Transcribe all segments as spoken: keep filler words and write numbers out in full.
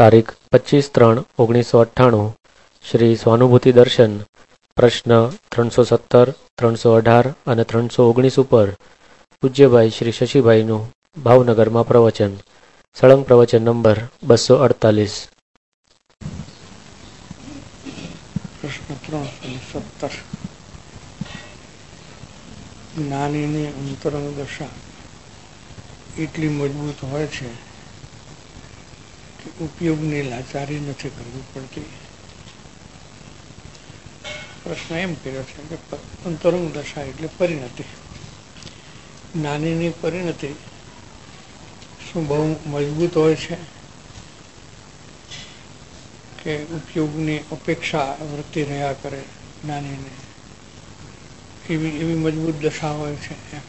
તારીખ પચીસ ત્રણ ઓગણીસો અઠ્ઠાણું શ્રી સ્વાનુભૂતિ દર્શન પ્રશ્ન ત્રણસો સત્તર ત્રણસો અઢાર અને ત્રણસો ઓગણીસ ઉપર પૂજ્યભાઈ શ્રી શશીભાઈનું ભાવનગરમાં પ્રવચન. સળંગ પ્રવચન નંબર બસો અડતાલીસ. પ્રશ્ન ત્રણસો સત્તર. જ્ઞાનીની અંતરંગ દશા એટલી મજબૂત હોય છે કે ઉપયોગની લાચારી નથી કરવી પડતી. પ્રશ્ન એમ કર્યો છે કે અંતરંગ દશા એટલે પરિણતિ. જ્ઞાનીની પરિણતિ શું બહુ મજબૂત હોય છે કે ઉપયોગની અપેક્ષા વૃત્તિ રહ્યા કરે જ્ઞાનીને, એવી એવી મજબૂત દશા હોય છે એમ.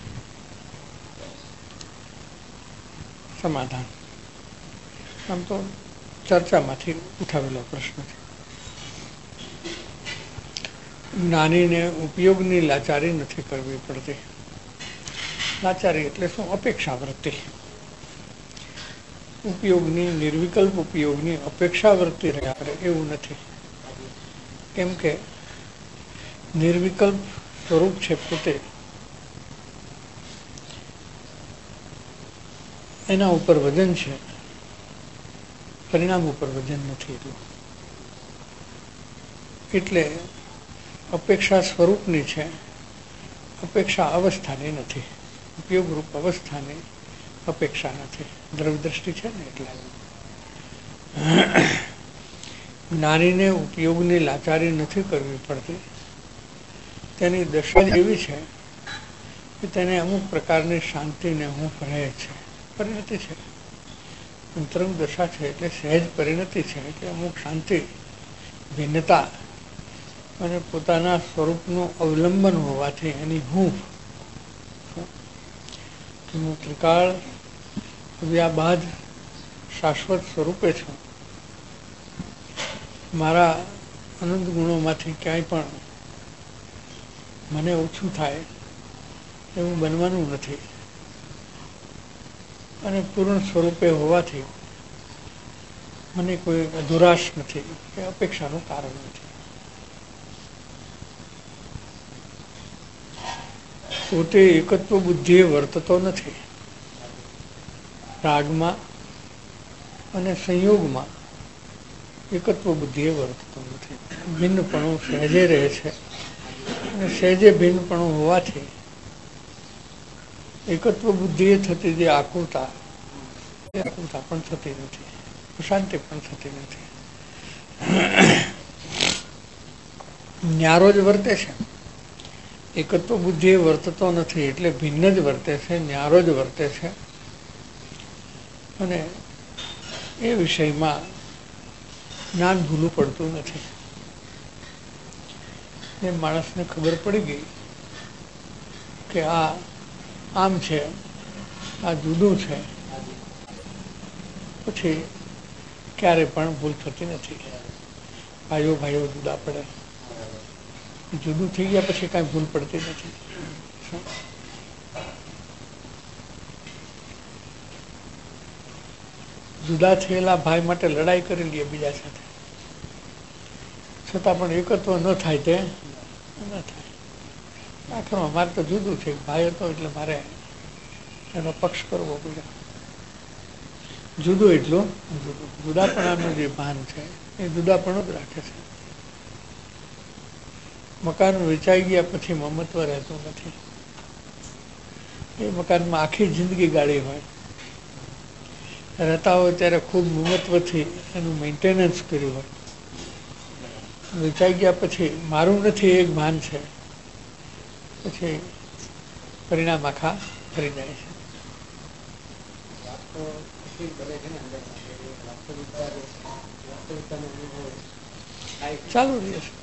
સમાધાન આમ તો ચર્ચામાંથી ઉઠાવેલો પ્રશ્ન છે. જ્ઞાનીને ઉપયોગની લાચારી નથી કરવી પડતી. લાચારી એટલે શું? અપેક્ષા વૃત્તિ. ઉપયોગની નિર્વિકલ્પ ઉપયોગની અપેક્ષા વૃત્તિ રહ્યા કરે એવું નથી. કેમ કે નિર્વિકલ્પ સ્વરૂપ છે પોતે, એના ઉપર વજન છે, પરિણામ ઉપર વજન નથી. એટલું એટલે અપેક્ષા સ્વરૂપની છે, અપેક્ષા અવસ્થાની નથી. ઉપયોગરૂપ અવસ્થાની અપેક્ષા નથી. દ્રવ્ય દ્રષ્ટિ છે ને એટલે જ્ઞાનીને ઉપયોગની લાચારી નથી કરવી પડતી. તેની દશા એવી છે કે તેને અમુક પ્રકારની શાંતિને હું રહે છે. પરિણતિ છે, અંતરંગ દશા છે એટલે સહેજ પરિણતિ છે. એટલે અમુક શાંતિ, ભિન્નતા અને પોતાના સ્વરૂપનું અવલંબન હોવાથી એની હું હું ત્રિકાળ આવ્યા બાદ શાશ્વત સ્વરૂપે છું. મારા અનંત ગુણોમાંથી ક્યાંય પણ મને ઓછું થાય એવું બનવાનું નથી અને પૂર્ણ સ્વરૂપે હોવાથી મને કોઈ અધુરાશ નથી કે અપેક્ષાનું કારણ નથી. પોતે એકત્વ બુદ્ધિએ વર્તતો નથી. રાગમાં અને સંયોગમાં એકત્વ બુદ્ધિએ વર્તતો નથી. ભિન્નપણું સહેજે રહે છે અને સહેજે ભિન્નપણું હોવાથી એકત્વ બુદ્ધિએ થતી જે આકુરતા એ આકુરતા પણ થતી નથી, શાંતિ પણ થતી નથી. ન્યારો જ વર્તે છે. એકત્વ બુદ્ધિએ વર્તતો નથી એટલે ભિન્ન જ વર્તે છે, ન્યારો જ વર્તે છે. અને એ વિષયમાં જ્ઞાન ભૂલું પડતું નથી. એ માણસને ખબર પડી ગઈ કે આ આમ છે, આ જુદું છે, પછી ક્યારે પણ ભૂલ થતી નથી. ભાઈઓ ભાઈઓ જુદા પડે, જુદું થઈ ગયા પછી કાંઈ ભૂલ પડતી નથી. જુદા થયેલા ભાઈ માટે લડાઈ કરી લઈએ બીજા સાથે, છતાં પણ એકત્વ ન થાય તે ન થાય. આખરમાં મારે તો જુદું છે, ભાઈ હતો એટલે મારે એનો પક્ષ કરવો પડ્યો. જુદું એટલું જુદું, જુદાપણાનું જે ભાન છે એ જુદાપણું જ રાખે છે. મકાન વેચાઈ ગયા પછી મમત્વ રહેતું નથી. એ મકાનમાં આખી જિંદગી ગાળી હોય, રહેતા હોય ત્યારે ખૂબ મમત્વથી એનું મેન્ટેનન્સ કર્યું હોય. વેચાઈ ગયા પછી મારું નથી એક ભાન છે, પછી પરિણામ આખા ફરી જાય છે. ચાલુ રહે છે.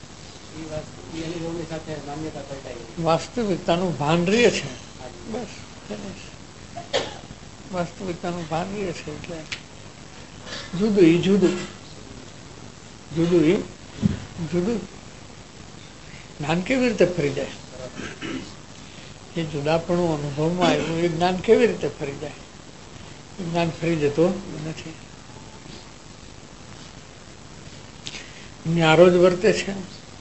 વાસ્તવિકતાનું ભાન રહે છે. બસ વાસ્તવિકતાનું ભાન રહે છે એટલે જુદું એ જુદું, જુદું એ જુદું. જ્ઞાન કેવી રીતે ફરી જાય? એ જુદાપણું અનુભવમાં આવ્યું એ જ્ઞાન કેવી રીતે ફરી જાય? જ્ઞાન ફરી જતો નથી. ન્યારો જ વર્તે છે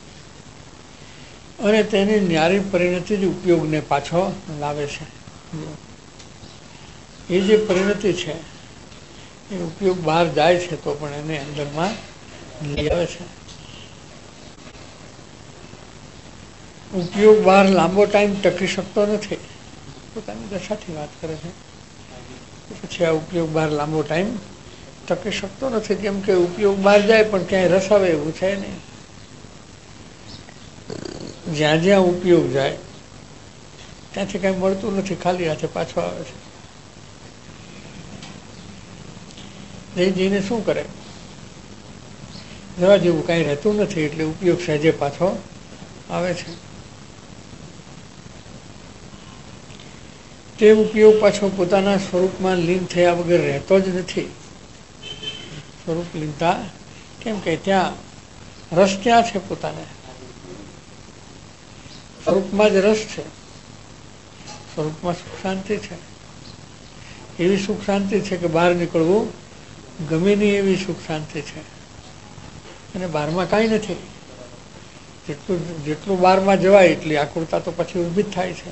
અને તેની ન્યારી પરિણતિ જ ઉપયોગને પાછો લાવે છે. એ જે પરિણતિ છે એ ઉપયોગ બહાર જાય છે તો પણ એને અંદરમાં લઈ આવે છે. ઉપયોગ બહાર લાંબો ટાઈમ ટકી શકતો નથી. પોતાની દશાથી વાત કરે છે. પછી આ ઉપયોગ બહાર લાંબો ટાઈમ ટકી શકતો નથી, કેમ કે ઉપયોગ બહાર જાય પણ ક્યાંય રસ આવે એવું છે નહીં. જ્યાં જ્યાં ઉપયોગ જાય ત્યાંથી કાંઈ મળતું નથી, ખાલી હાથે પાછો આવે છે. જઈ જઈને શું કરે? જવા જેવું કાંઈ રહેતું નથી, એટલે ઉપયોગ સહેજે પાછો આવે છે. તે ઉપયોગ પાછો પોતાના સ્વરૂપમાં લીન થયા વગર રહેતો જ નથી. સ્વરૂપ લીનતા કેમ કે ત્યાં રસ ક્યાં છે? પોતાને સ્વરૂપમાં જ રસ છે. સ્વરૂપમાં સુખ શાંતિ છે. એવી સુખ શાંતિ છે કે બહાર નીકળવું ગમે નહીં એવી સુખ શાંતિ છે. અને બહારમાં કાંઈ નથી. જેટલું જેટલું બહારમાં જવાય એટલી આકુરતા તો પછી ઊભી જ થાય છે.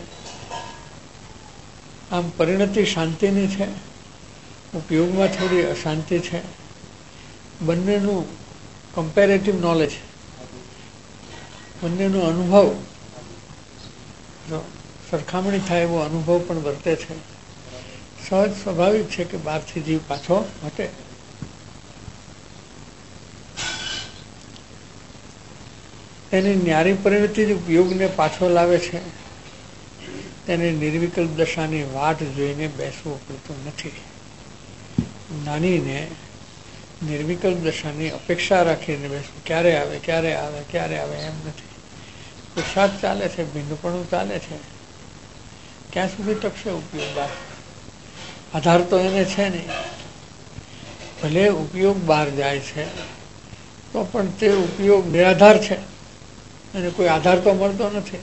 આમ પરિણતિ શાંતિની છે, ઉપયોગમાં થોડી અશાંતિ છે. બંનેનું કમ્પેરેટિવ નોલેજ, બંનેનો અનુભવ સરખામણી થાય એવો અનુભવ પણ વર્તે છે. સહજ સ્વાભાવિક છે કે બહારથી જીવ પાછો હટે. તેની ન્યારી પરિણતિ જ ઉપયોગને પાછો લાવે છે. તેને નિર્વિકલ્પ દશાની વાટ જોઈને બેસવું પડતું નથી. નાનીને નિર્વિકલ્પ દશાની અપેક્ષા રાખીને બેસવું, ક્યારે આવે ક્યારે આવે ક્યારે આવે એમ નથી. પુરુષાર્થ ચાલે છે, ભીંડપણું ચાલે છે, ક્યાં સુધી ટકશે ઉપયોગ બહાર? આધાર તો એને છે નહીં. ભલે ઉપયોગ બહાર જાય છે તો પણ તે ઉપયોગ નિરાધાર છે, એને કોઈ આધાર તો મળતો નથી.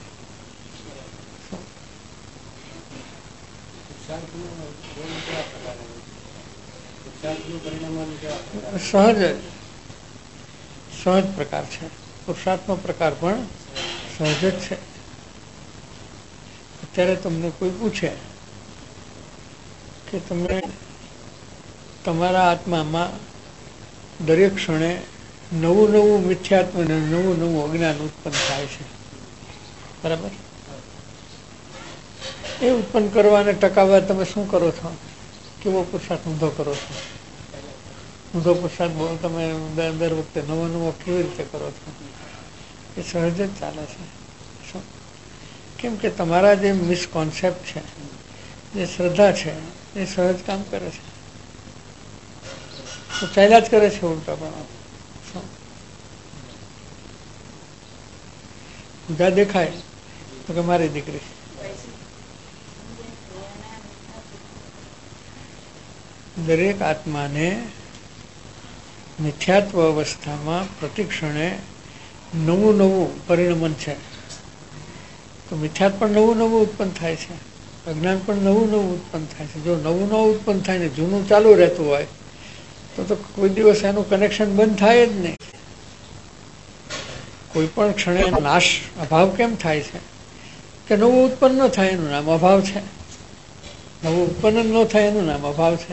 સહજ સહજ પ્રકાર છે. પુરુષાર્થનો પ્રકાર પણ સહજ જ છે. અત્યારે તમને કોઈ પૂછે કે તમે તમારા આત્મામાં દરેક ક્ષણે નવું નવું મિથ્યાત્મ અને નવું નવું અજ્ઞાન ઉત્પન્ન થાય છે, બરાબર? એ ઉત્પન્ન કરવા અને ટકાવવા તમે શું કરો છો? કેવો પુરુષાર્થ ઊંધો કરો છો? ઊંધો પુરુષાર્થ બહુ તમે દર વખતે નવો નવો કેવી રીતે કરો છો? એ સહજ જ ચાલે છે. શું? કેમ કે તમારા જે મિસકોન્સેપ્ટ છે, જે શ્રદ્ધા છે, એ સહજ કામ કરે છે. તો ચાલ્યા જ કરે છે ઉલટા. પણ પૂજા દેખાય તો કે મારી દીકરી, દરેક આત્માને મિથ્યાત્વ અવસ્થામાં પ્રતિક્ષણે નવું નવું પરિણમન છે. તો મિથ્યાત્વ પણ નવું નવું ઉત્પન્ન થાય છે, અજ્ઞાન પણ નવું નવું ઉત્પન્ન થાય છે. જો નવું નવું ઉત્પન્ન થાય ને જૂનું ચાલુ રહેતું હોય તો તો કોઈ દિવસ એનું કનેક્શન બંધ થાય જ નહીં. કોઈ પણ ક્ષણે નાશ અભાવ કેમ થાય છે? કે નવું ઉત્પન્ન ન થાય એનું નામ અભાવ છે. નવું ઉત્પન્ન ન થાય એનું નામ અભાવ છે.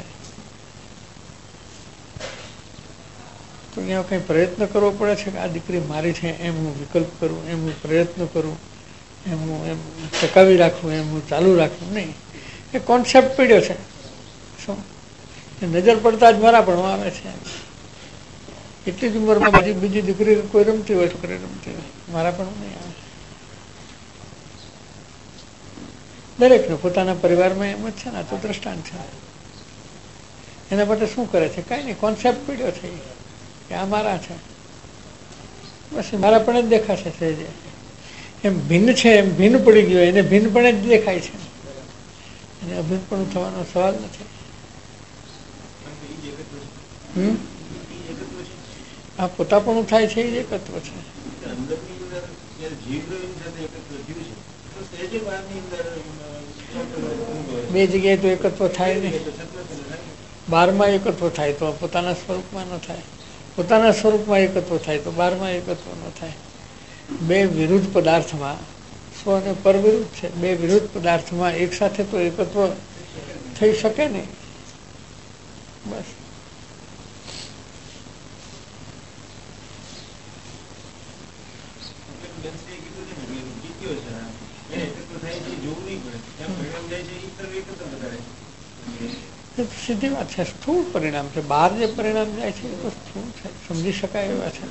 તો અહીંયા કંઈ પ્રયત્ન કરવો પડે છે કે આ દીકરી મારી છે એમ હું વિકલ્પ કરું, એમ હું પ્રયત્ન કરું, એમ હું એમ ટકાવી રાખવું, એમ હું ચાલુ રાખવું નહીં. એ કોન્સેપ્ટ પીડ્યો છે. શું? એ નજર પડતા જ મારા પણ આવે છે. એટલી જ ઉંમરમાં બીજી બીજી દીકરી કોઈ રમતી હોય, છોકરી રમતી હોય, મારા પણ નહીં આવે. દરેકને પોતાના પરિવારમાં એમ જ છે ને. આ તો દ્રષ્ટાંત છે. એના માટે શું કરે છે? કાંઈ નહીં, કોન્સેપ્ટ પીડ્યો છે કે આ મારા છે, બસ મારા પણ જ દેખાશે. સહેજે એમ ભિન્ન છે એમ ભિન્ન પડી ગયો, એને ભિન્ન પણ જ દેખાય છે. એને અભિન્ન પણ થવાનો સવાલ નથી. હમ આ પોતાપણું થાય છે એ જ એકત્વ છે. બે જગ્યાએ તો એકત્વ થાય નહીં. બારમાં એકત્વ થાય તો પોતાના સ્વરૂપમાં ન થાય. પોતાના સ્વરૂપમાં એકત્વ થાય તો બહારમાં એકત્વ ન થાય. બે વિરુદ્ધ પદાર્થમાં સ્વ અને પર વિરુદ્ધ છે. બે વિરુદ્ધ પદાર્થમાં એક સાથે તો એકત્વ થઈ શકે નહીં. બસ સીધી વાત છે. સ્થૂળ પરિણામ છે. બહાર જે પરિણામ જાય છે એ તો સ્થૂળ છે, સમજી શકાય એવા છે.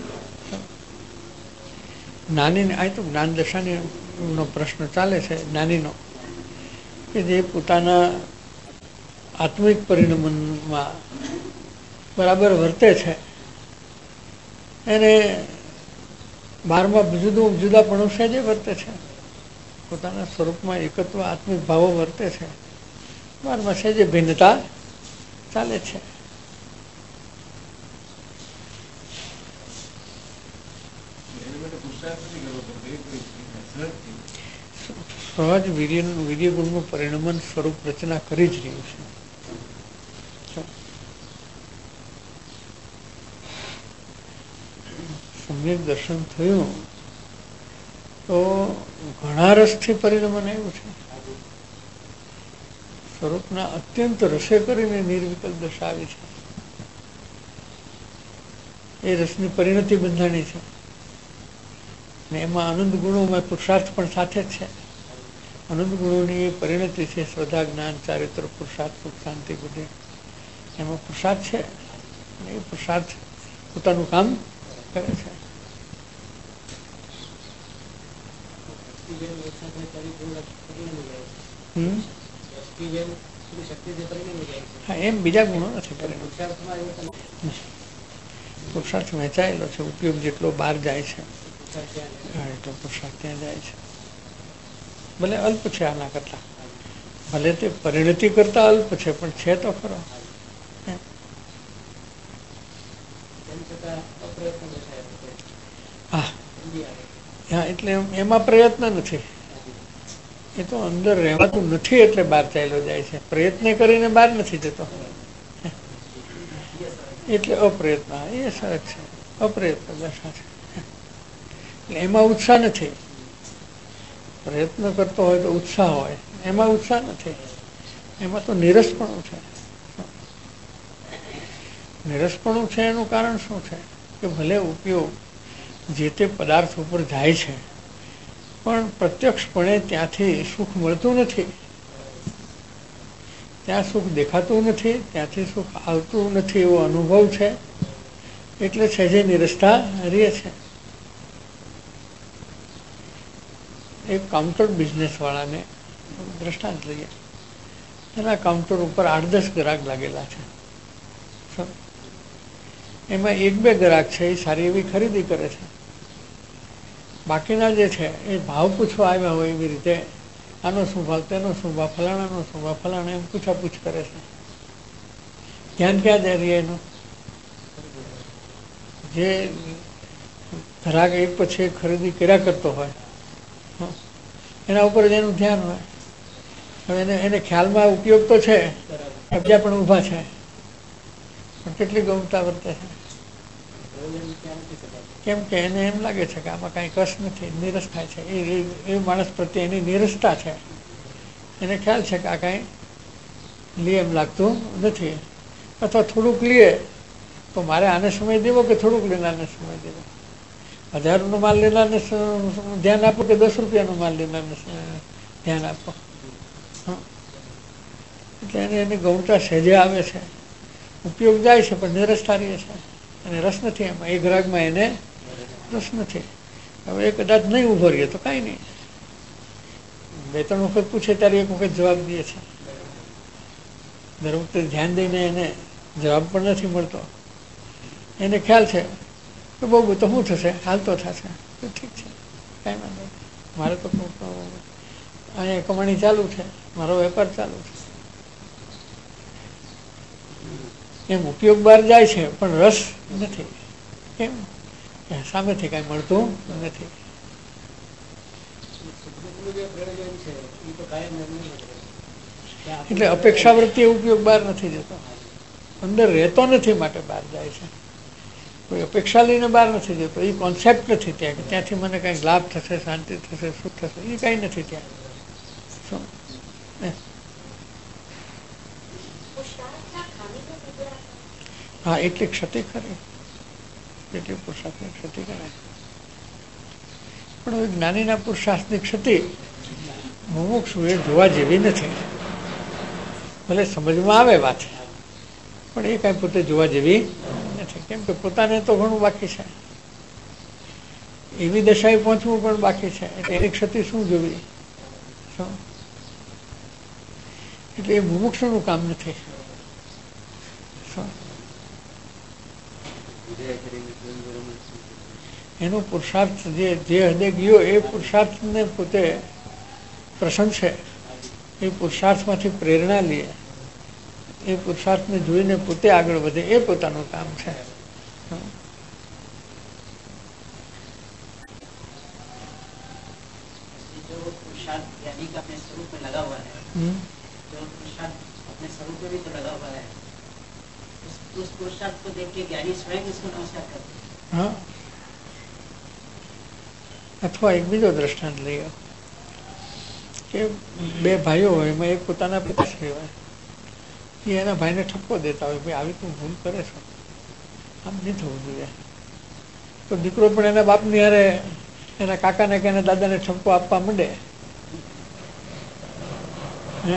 નાની આ તો જ્ઞાન દશાની નો પ્રશ્ન ચાલે છે, જ્ઞાનીનો, કે જે પોતાના આત્મિક પરિણમનમાં બરાબર વર્તે છે એને બહારમાં જુદું જુદાપણું સહેજે વર્તે છે. પોતાના સ્વરૂપમાં એકત્વ આત્મિક ભાવો વર્તે છે, બહારમાં સહેજે ભિન્નતા ચાલે છે. સહજ વીર્ય વીર્ય ગુણનું પરિણમન સ્વરૂપ રચના કરી જ રહ્યું છે. સમ્યક દર્શન થયું તો ઘણા રસથી પરિણમન આવ્યું છે. સ્વરૂપના અત્યંત રસે કરીને નિર્વિકલ્પ દશા આવી છે. એ રસની પરિણતિ બંધાણી છે ને એમાં આનંદ ગુણોમાં પુરુષાર્થ પણ સાથે જ છે. આનંદ ગુણોની એ પરિણતિ છે શ્રદ્ધા, જ્ઞાન, ચારિત્ર, પુરુષાર્થ, સુખ, શાંતિ, બુદ્ધિ. એમાં પુરુષાર્થ છે અને એ પુરુષાર્થ પોતાનું કામ કરે છે. હા, એમ બીજા ગુણો નથી. પુરુષાર્થ વહેંચાયેલો છે. ઉપયોગ જેટલો બહાર જાય છે હા એટલો પુરુષાર્થ ત્યાં જાય છે. ભલે અલ્પ છે આના કરતા, ભલે તે પરિણતિ કરતા અલ્પ છે, પણ છે તો ખરો. હા હા એટલે એમાં પ્રયત્ન નથી. એ તો અંદર રહેવાતું નથી એટલે બહાર ચાલ્યો જાય છે. પ્રયત્ન કરીને બહાર નથી જતો એટલે અપ્રયત્ન. એ સરસ છે. અપ્રયત્ન દશા છે. એટલે એમાં ઉત્સાહ નથી. પ્રયત્ન કરતો હોય તો ઉત્સાહ હોય, એમાં ઉત્સાહ નથી. એમાં તો નિરસપણું છે. નિરસપણું છે એનું કારણ શું છે કે ભલે ઉપયોગ જે તે પદાર્થ ઉપર જાય છે પણ પ્રત્યક્ષપણે ત્યાંથી સુખ મળતું નથી. ત્યાં સુખ દેખાતું નથી, ત્યાંથી સુખ આવતું નથી એવો અનુભવ છે. એટલે સહેજે નિરસતા રહે છે. એક કાઉન્ટર બિઝનેસ વાળાને દ્રષ્ટાંત લઈએ. એના કાઉન્ટર ઉપર આઠ દસ ગ્રાહક લાગેલા છે. એમાં એક બે ગ્રાહક છે એ સારી એવી ખરીદી કરે છે. બાકીના જે છે એ ભાવ પૂછવા આવ્યા હોય એવી રીતે આનો શું ભાવ, તેનો શું ભાવ, ફલાણાનો શું ભાવ, ફલાણા એમ પૂછાપૂછ કરે છે. ધ્યાન ક્યાં જાય રહે એનું? જે ગ્રાહક એક પછી એક ખરીદી કર્યા કરતો હોય એના ઉપર જ એનું ધ્યાન હોય. હવે એને એને ખ્યાલમાં ઉપયોગ તો છે, કબજા પણ ઊભા છે, પણ કેટલી ગમતા વર્તે છે. કેમ કે એને એમ લાગે છે કે આમાં કાંઈ કશ નથી, નિરસ થાય છે. એ એ માણસ પ્રત્યે એની નિરસતા છે. એને ખ્યાલ છે કે આ કાંઈ લે એમ લાગતું નથી. અથવા થોડુંક લે તો મારે આને સમય દેવો કે થોડુંક લેનારને સમય દેવો? હજારનો માલ લેનારને ધ્યાન આપો કે દસ રૂપિયાનો માલ લેનારને ધ્યાન આપો? એટલે એને એની ગૌણતા સહેજે આવે છે. ઉપયોગ જાય છે પણ નિરસતા રહે છે. અને રસ નથી એમાં. એ ગ્રાહકમાં એને રસ નથી. હવે એ કદાચ નહીં ઉભો રહીએ તો કાંઈ નહીં. બે ત્રણ વખત પૂછે ત્યારે એક વખત જવાબ દે છે. દર વખતે ધ્યાન દઈને એને જવાબ પણ નથી મળતો. એને ખ્યાલ છે કે બહુ બહુ તો શું થશે, હાલ તો થશે, તો ઠીક છે, કાંઈ વાંધો નહીં. મારે તો અહીંયા કમાણી ચાલુ છે, મારો વેપાર ચાલુ છે. એમ ઉપયોગ બહાર જાય છે પણ રસ નથી. કેમ? સામેથી કાંઈ મળતું નથી. એટલે અપેક્ષાવૃત્તિ ઉપયોગ બહાર નથી જતો, અંદર રહેતો નથી માટે બહાર જાય છે. કોઈ અપેક્ષા લઈને બહાર નથી જતો, એ કોન્સેપ્ટ નથી ત્યાં કે ત્યાંથી મને કંઈક લાભ થશે, શાંતિ થશે, સુખ થશે, એ કાંઈ નથી ત્યાં. શું હા, એટલી ક્ષતિ ખરી, એટલી પુરુષાર્થની ક્ષતિ કરાય. પણ હવે જ્ઞાનીના પુરુષાર્થની ક્ષતિ મુમુક્ષુએ જોવા જેવી નથી. ભલે સમજમાં આવે વાત, પણ એ કાંઈ પોતે જોવા જેવી નથી. કેમ કે પોતાને તો ઘણું બાકી છે, એવી દશાએ પહોંચવું પણ બાકી છે. એટલે એની ક્ષતિ શું જોવી? એટલે એ મુમુક્ષુનું કામ નથી. એનો પુરુષાર્થ જે જે હદે ગયો એ પુરુષાર્થને પોતે પ્રશંસે, એ પુરુષાર્થમાંથી પ્રેરણા લે, એ પુરુષાર્થને જોઈને પોતે આગળ વધે, એ પોતાનું કામ છે. હા, અથવા એક બીજો દ્રષ્ટાંત લઈએ કે બે ભાઈઓ હોય, એમાં એક પોતાના પિતાશ્રી હોય, એ એના ભાઈને ઠપકો દેતા હોય, ભાઈ આવી તું ભૂલ કરે છો, આમ નહીં થવું જોઈએ. તો દીકરો પણ એના બાપની હારે એના કાકાને કે એના દાદાને ઠપકો આપવા માંડે. હે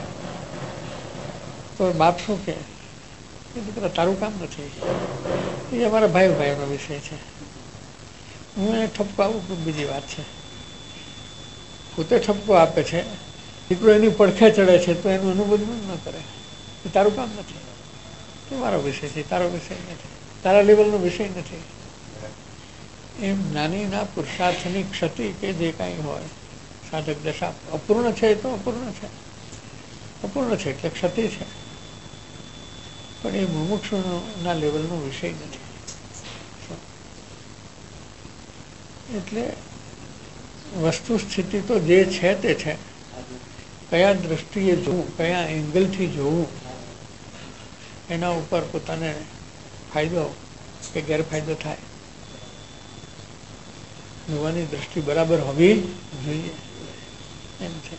તો બાપ શું કે, દીકરા તારું કામ નથી, એ અમારા ભાઈ ભાઈનો વિષય છે, હું એને ઠપકો આપું બીજી વાત છે. પોતે ઠપકો આપે છે, દીકરો એની પડખે ચડે છે, તો એનું અનુબંધ ન કરે, એ તારું કામ નથી, એ મારો વિષય છે, તારો વિષય નથી, તારા લેવલનો વિષય નથી. એમ નાનીના પુરુષાર્થની ક્ષતિ કે જે કાંઈ હોય, સાધક દશા અપૂર્ણ છે, તો અપૂર્ણ છે, અપૂર્ણ છે એટલે ક્ષતિ છે, પણ એ મુમુક્ષુના લેવલનો વિષય નથી. એટલે વસ્તુ સ્થિતિ તો જે છે તે છે, કયા દ્રષ્ટિએ જોવું, કયા એંગલથી જોવું, એના ઉપર પોતાને ફાયદો કે ગેરફાયદો થાય. જોવાની દ્રષ્ટિ બરાબર હોવી જોઈએ, એમ છે.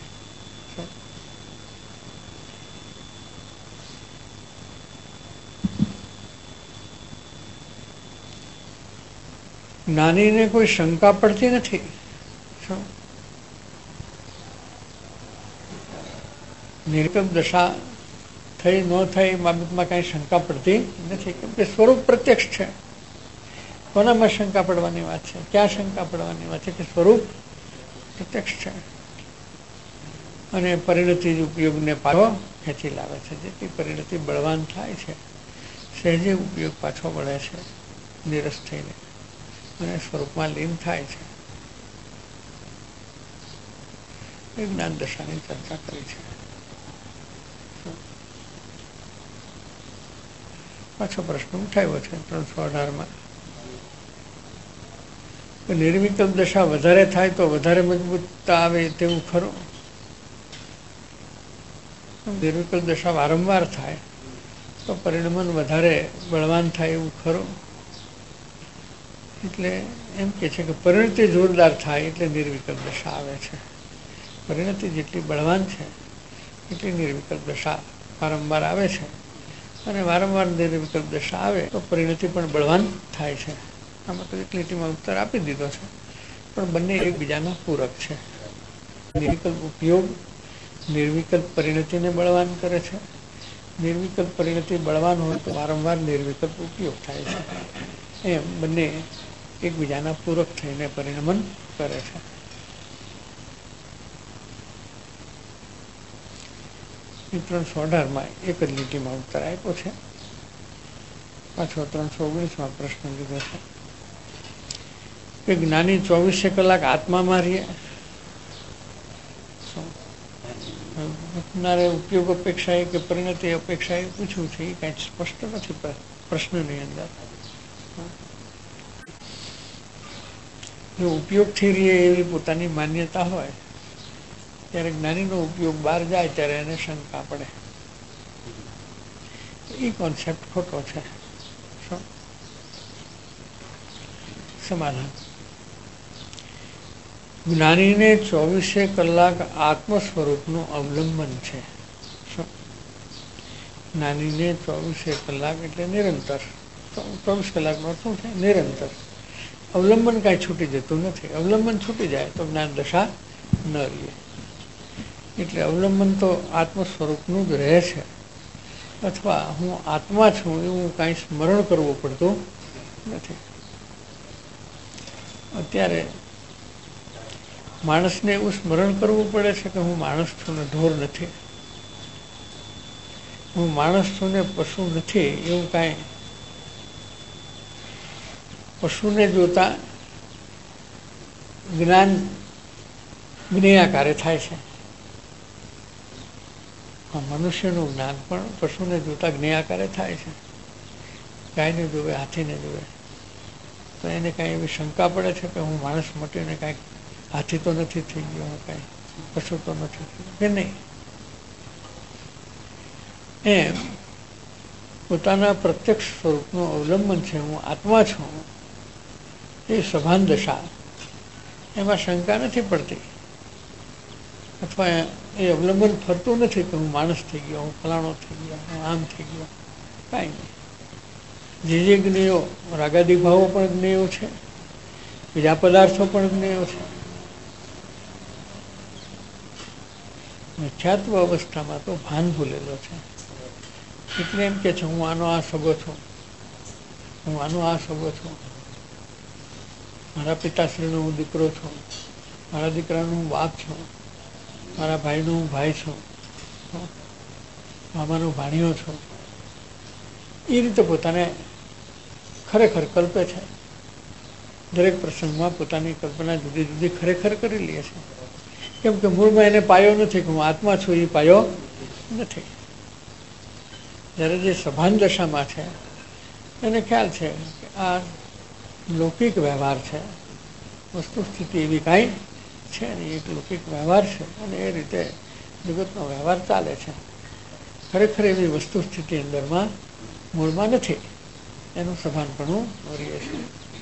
જ્ઞાનીને કોઈ શંકા પડતી નથી. શું નિર્કલ્પ દશા થઈ ન થઈ એ બાબતમાં કાંઈ શંકા પડતી નથી, કેમ કે સ્વરૂપ પ્રત્યક્ષ છે. કોનામાં શંકા પડવાની વાત છે? ક્યાં શંકા પડવાની વાત છે? કે સ્વરૂપ પ્રત્યક્ષ છે, અને પરિણતિ ઉપયોગને પાછો ખેંચી લાવે છે. જેથી પરિણતિ બળવાન થાય છે, સહેજે ઉપયોગ પાછો વળે છે, નિરસ થઈને, અને સ્વરૂપમાં લીન થાય છે. એ જ્ઞાન દશાની ચર્ચા કરી છે. પાછો પ્રશ્ન ઉઠાવ્યો છે ત્રણસો અઢારમાં, નિર્વિકલ્પ દશા વધારે થાય તો વધારે મજબૂતતા આવે તેવું ખરું? નિર્વિકલ્પ દશા વારંવાર થાય તો પરિણમન વધારે બળવાન થાય એવું ખરું? એટલે એમ કે છે કે પરિણતિ જોરદાર થાય એટલે નિર્વિકલ્પ દશા આવે છે. પરિણતિ જેટલી બળવાન છે એટલી નિર્વિકલ્પ દશા વારંવાર આવે છે, અને વારંવાર નિર્વિકલ્પ દશા આવે તો પરિણતિ પણ બળવાન થાય છે. આમાં તો એક લીટીમાં ઉત્તર આપી દીધો છે, પણ બંને એકબીજાના પૂરક છે. નિર્વિકલ્પ ઉપયોગ નિર્વિકલ્પ પરિણતિને બળવાન કરે છે, નિર્વિકલ્પ પરિણતિ બળવાન હોય તો વારંવાર નિર્વિકલ્પ ઉપયોગ થાય છે. એમ બંને એકબીજાના પૂરક થઈને પરિણમન કરે છે. ત્રણસો અઢારમાં એક જ લીટીમાં ઉત્તર આપ્યો છે. પાછો ત્રણસો ઓગણીસમાં પ્રશ્ન લીધો છે કે જ્ઞાની ચોવીસે કલાક આત્મામાં રહીએ. ઉપયોગ અપેક્ષાએ કે પરિણતિ અપેક્ષાએ પૂછવું છે, એ કાંઈ સ્પષ્ટ નથી પ્રશ્નની અંદર. જો ઉપયોગથી રહીએ એવી પોતાની માન્યતા હોય, ત્યારે જ્ઞાનીનો ઉપયોગ બહાર જાય ત્યારે એને શંકા પડે. એ કોન્સેપ્ટ ખોટો છે. સમાધાન. જ્ઞાનીને ચોવીસે કલાક આત્મ સ્વરૂપનું અવલંબન છે. જ્ઞાનીને ચોવીસે કલાક એટલે નિરંતર. ચોવીસ કલાકનો શું છે? નિરંતર. અવલંબન કાંઈ છૂટી જતું નથી. અવલંબન છૂટી જાય તો જ્ઞાન દશા ન રહે. એટલે અવલંબન તો આત્મ સ્વરૂપનું જ રહે છે. અથવા હું આત્મા છું એવું કાંઈ સ્મરણ કરવું પડતું નથી. અત્યારે માણસને એવું સ્મરણ કરવું પડે છે કે હું માણસ છું ને ઢોર નથી, હું માણસ છું ને પશુ નથી એવું કાંઈ. પશુને જોતા જ્ઞાન જ્ઞેયાકારે થાય છે. મનુષ્યનું જ્ઞાન પણ પશુને જોતા જ્ઞેયાકારે થાય છે. ગાયને જોવે, હાથીને જોવે તો એને કાંઈ એવી શંકા પડે છે કે હું માણસ મટીને કાંઈક હાથી તો નથી થઈ ગયો, હું કાંઈ પશુ તો નથી થઈ ગયો કે નહીં. એમ પોતાના પ્રત્યક્ષ સ્વરૂપનું અવલંબન છે, હું આત્મા છું, એ સભાન દશા, એમાં શંકા નથી પડતી. અથવા એ અવલંબન ફરતું નથી કે હું માણસ થઈ ગયો, હું ફલાણો થઈ ગયો, હું આમ થઈ ગયો, કાંઈ નહીં. જે જે જ્ઞેયો, રાગાદી ભાવો પણ જ્ઞેયો છે, બીજા પદાર્થો પણ જ્ઞેયો છે. મિથ્યાત્વ અવસ્થામાં તો ભાન ભૂલેલો છે. એટલે એમ કે છે હું આનો આ સગો છું, હું આનો આ સગો છું, મારા પિતાશ્રીનો હું દીકરો છું, મારા દીકરાનો હું બાપ છું, મારા ભાઈનો હું ભાઈ છું, મામાનો ભાણિયો છું. એ રીતે પોતાને ખરેખર કલ્પે છે. દરેક પ્રસંગમાં પોતાની કલ્પના જુદી જુદી ખરેખર કરી લે છે. કેમ કે મૂળમાં એને પાયો નથી કે હું આત્મા છું, એ પાયો નથી. જ્યારે જે સભાન દશામાં છે એને ખ્યાલ છે કે આ લૌકિક વ્યવહાર છે, વસ્તુ સ્થિતિ એવી કાંઈ છે નહીં, એક લૌકિક વ્યવહાર છે અને એ રીતે જગતનો વ્યવહાર ચાલે છે. ખરેખર એવી વસ્તુ સ્થિતિ અંદરમાં મૂળમાં નથી. એનું સભાનપણું રહે છે.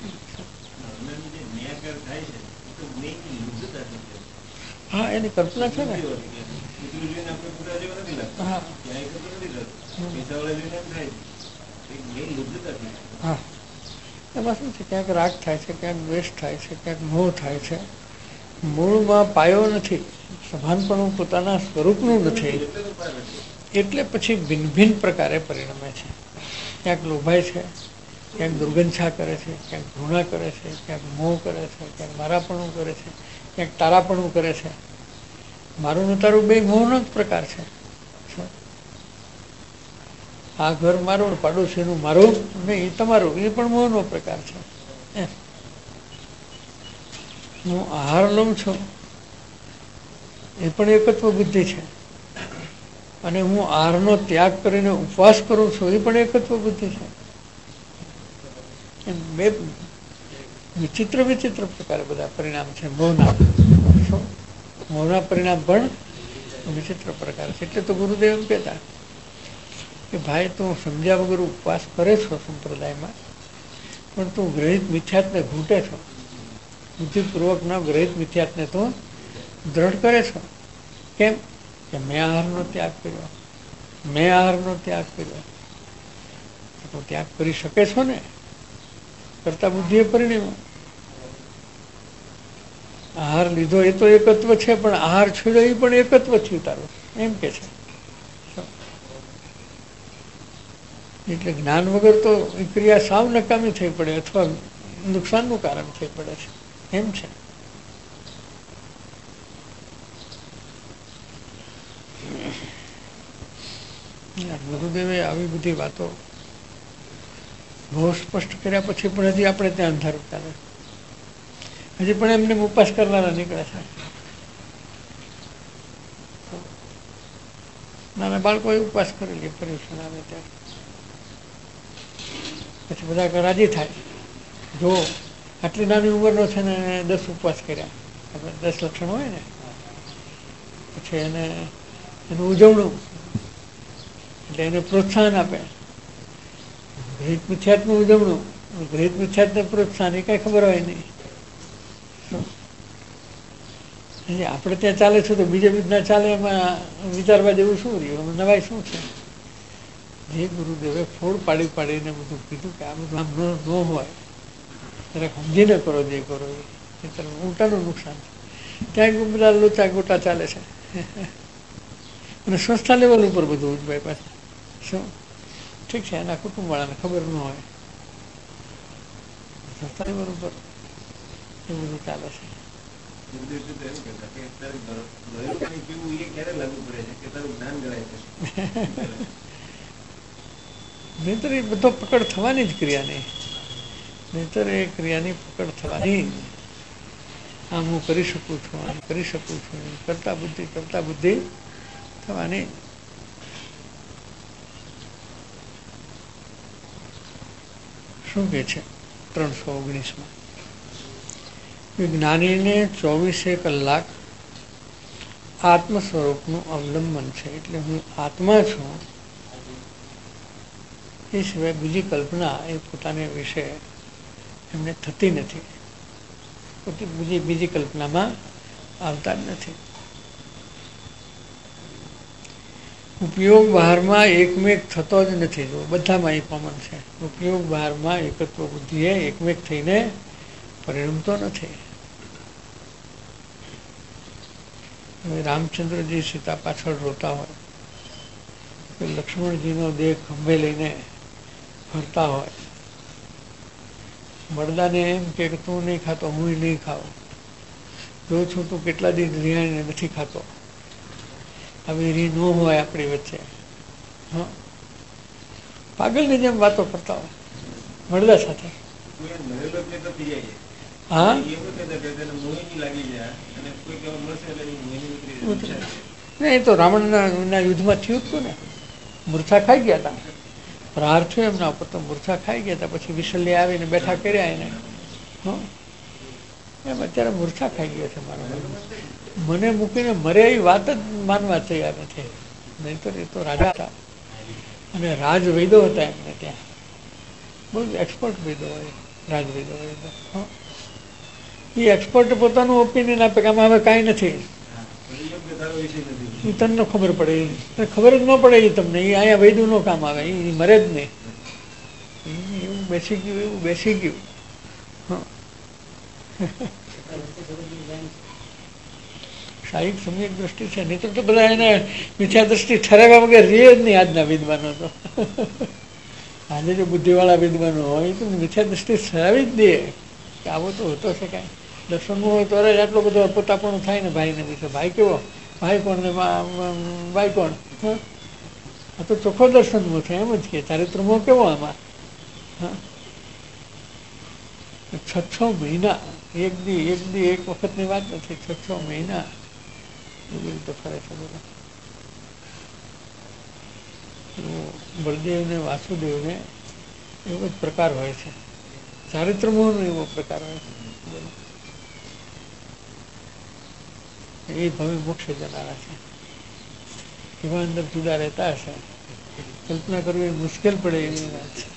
હા, એની કલ્પના છે ને. હા હા, એમાં શું છે, ક્યાંક રાગ થાય છે, ક્યાંક દ્વેષ થાય છે, ક્યાંક મોહ થાય છે. મૂળમાં પાયો નથી, સભાનપણું પોતાના સ્વરૂપનું નથી. એટલે પછી ભિન્ન ભિન્ન પ્રકારે પરિણમે છે. ક્યાંક લોભાય છે, ક્યાંક દુર્ગંછા કરે છે, ક્યાંક ઘૃણા કરે છે, ક્યાંક મોહ કરે છે, ક્યાંક મારાપણું કરે છે, ક્યાંક તારાપણું કરે છે. મારું ને તારું બે મોહનો જ પ્રકાર છે. આ ઘર મારું, પાડોશીનું મારું નહીં, તમારું, એ પણ મોહનો પ્રકાર છે. હું આહાર લઉં છું એ પણ એકત્વ બુદ્ધિ છે, અને હું આહારનો ત્યાગ કરીને ઉપવાસ કરું છું એ પણ એકત્વ બુદ્ધિ છે. એમ બે વિચિત્ર વિચિત્ર પ્રકારે બધા પરિણામ છે મોહના. મોહના પરિણામ પણ વિચિત્ર પ્રકાર છે. એટલે તો ગુરુદેવ એમ કહેતા કે ભાઈ તું સમજ્યા વગર ઉપવાસ કરે છો સંપ્રદાયમાં, પણ તું ગ્રહિત મિથ્યાત્વને ઘૂંટે છો. બુદ્ધિપૂર્વકના ગ્રહિત મિથ્યાત્વને તું દ્રઢ કરે છો. કેમ કે મેં આહારનો ત્યાગ કર્યો, મેં આહારનો ત્યાગ કર્યો. તો ત્યાગ કરી શકે છો ને, કરતા બુદ્ધિએ પરિણ્યો. આહાર લીધો એ તો એકત્વ છે, પણ આહાર છોડ્યો એ પણ એકત્વ થયું તારું, એમ કે છે. એટલે જ્ઞાન વગર તો એ ક્રિયા સાવ નકામી થઈ પડે અથવા નુકસાનનું કારણ થઈ પડે છે, એમ છે. ગુરુદેવે આવી બધી વાતો બહુ સ્પષ્ટ કર્યા પછી પણ હજી આપણે ત્યાં અંધારું ચાલે. હજી પણ એમને ઉપવાસ કરનારા નીકળે છે. નાના બાળકોએ ઉપવાસ કરી લે પર્યુષણ આવે ત્યારે. પછી બધા રાજી થાય, જો આટલી નાની ઉંમરનો છે ને દસ ઉપવાસ કર્યા, આપણે દસ લક્ષણ હોય ને, પછી એને એનું ઉજવણું એટલે એને પ્રોત્સાહન આપે. મિથ્યાત્વનું ઉજવણું ગૃહિત મિથ્યાત્વ પ્રોત્સાહન એ કઈ ખબર હોય નહીં. આપણે ત્યાં ચાલે છે તો બીજે બીજના ચાલે એમાં વિચારવા જેવું શું રહ્યું? નવાઈ શું છે? જે ગુરુદેવે ફોડ પાડી પાડીને બધું કીધું કે આ બધું આમ ન હોય, જરાક સમજીને કરો જે કરો એ તરફ ઉલટાનું નુકસાન છે. ત્યાં બધા લોચા ગોટા ચાલે છે અને સંસ્થા લેવલ ઉપર બધું ઉજવાય પાછું. શું ઠીક છે, એના કુટુંબવાળાને ખબર ન હોય, સંસ્થા લેવલ ઉપર એ બધું ચાલે છે. નહીતર એ બધો પકડ થવાની જ ક્રિયા નહીં, નહીતર એ ક્રિયાની પકડ થવાની. આમ હું કરી શકું છું, આમ કરી શકું છું, કરતા બુદ્ધિ કરતા બુદ્ધિ થવાની. શું કે છે ત્રણસો ઓગણીસમાં? જ્ઞાનીને ચોવીસે કલાક આત્મ સ્વરૂપનું અવલંબન છે, એટલે હું આત્મા છું એ સિવાય બીજી કલ્પના એ પોતાને વિશે એમને થતી નથી. પોતે બીજી બીજી કલ્પનામાં આવતા જ નથી. ઉપયોગ બહારમાં એકમેક થતો જ નથી. જો બધામાં એ કોમન છે. ઉપયોગ બહારમાં એકત્વ બુદ્ધિએ એકમેક થઈને પરિણમતો નથી. રામચંદ્રજી સીતા પાછળ રોતા હોય, લક્ષ્મણજીનો દેહ ખંભે લઈને ફરતા હોય, મળદાને એમ કે તું નહીં ખાતો હું નહીં ખાવ, જો છું તું કેટલા દિન રિહાઈને નથી ખાતો. આવી રી ન હોય આપણી વચ્ચે. હા, પાગલની જેમ વાતો કરતા હોય મળદા સાથે. હા, એ તો રાવણના યુદ્ધમાં થયું હતું ને, મૂર્છા ખાઈ ગયા હતા. પ્રહાર થયો એમના ઉપર તો મૂર્છા ખાઈ ગયા હતા. પછી વિશલ્ય આવીને બેઠા કર્યા એને. એમ અત્યારે મૂર્છા ખાઈ ગયા છે મારા મને મૂકીને મરે એ વાત જ માનવા તૈયાર નથી. નહીં તો એ તો રાજા હતા અને રાજવૈદો હતા એમને ત્યાં. બહુ એક્સપર્ટ વૈદો હોય રાજવૈદો હોય તો. એ એક્સપર્ટ પોતાનું ઓપિનિયન આપે કે આમાં હવે કાંઈ નથી. એ તમને ખબર પડે, એ ખબર જ ન પડે એ તમને. એ અહીંયા વૈદું નું કામ આવે, એ મરે જ નહીં. એવું બેસી ગયું, એવું બેસી ગયું. શાહીક સમ્યક દ્રષ્ટિ છે. નહીં તો બધા એને મિથ્યા દ્રષ્ટિ ઠરાવ્યા વગર રે જ નહીં આજના વિદ્વાનો તો. આજે જો બુદ્ધિવાળા વિદ્વાનો હોય તો મિથ્યા દ્રષ્ટિ ઠરાવી જ દે કે આવો તો હોતો છે કાંઈ. દર્શનનું હોય તો અરે આટલો બધો પોતાપણું થાય ને ભાઈને વિશે. ભાઈ કેવો, ભાઈ કોણ ને ભાઈ કોણ? આ તો ચોખ્ખો દર્શનમો છે. એમ જ કે ચારિત્રમો કેવો આમાં? હા, છ છ મહિના એક દી એક દી એક વખતની વાત નથી. છ છ મહિના એવી રીતે ફરે છે બોલો. બળદેવ ને વાસુદેવને એવો જ પ્રકાર હોય છે. ચારિત્રમોહનો એવો પ્રકાર હોય છે બોલો. એ ભવે મોક્ષ જનારા છે. એવા અંદર જુદા રહેતા હશે. કલ્પના કરવી મુશ્કેલ પડે એવી વાત છે.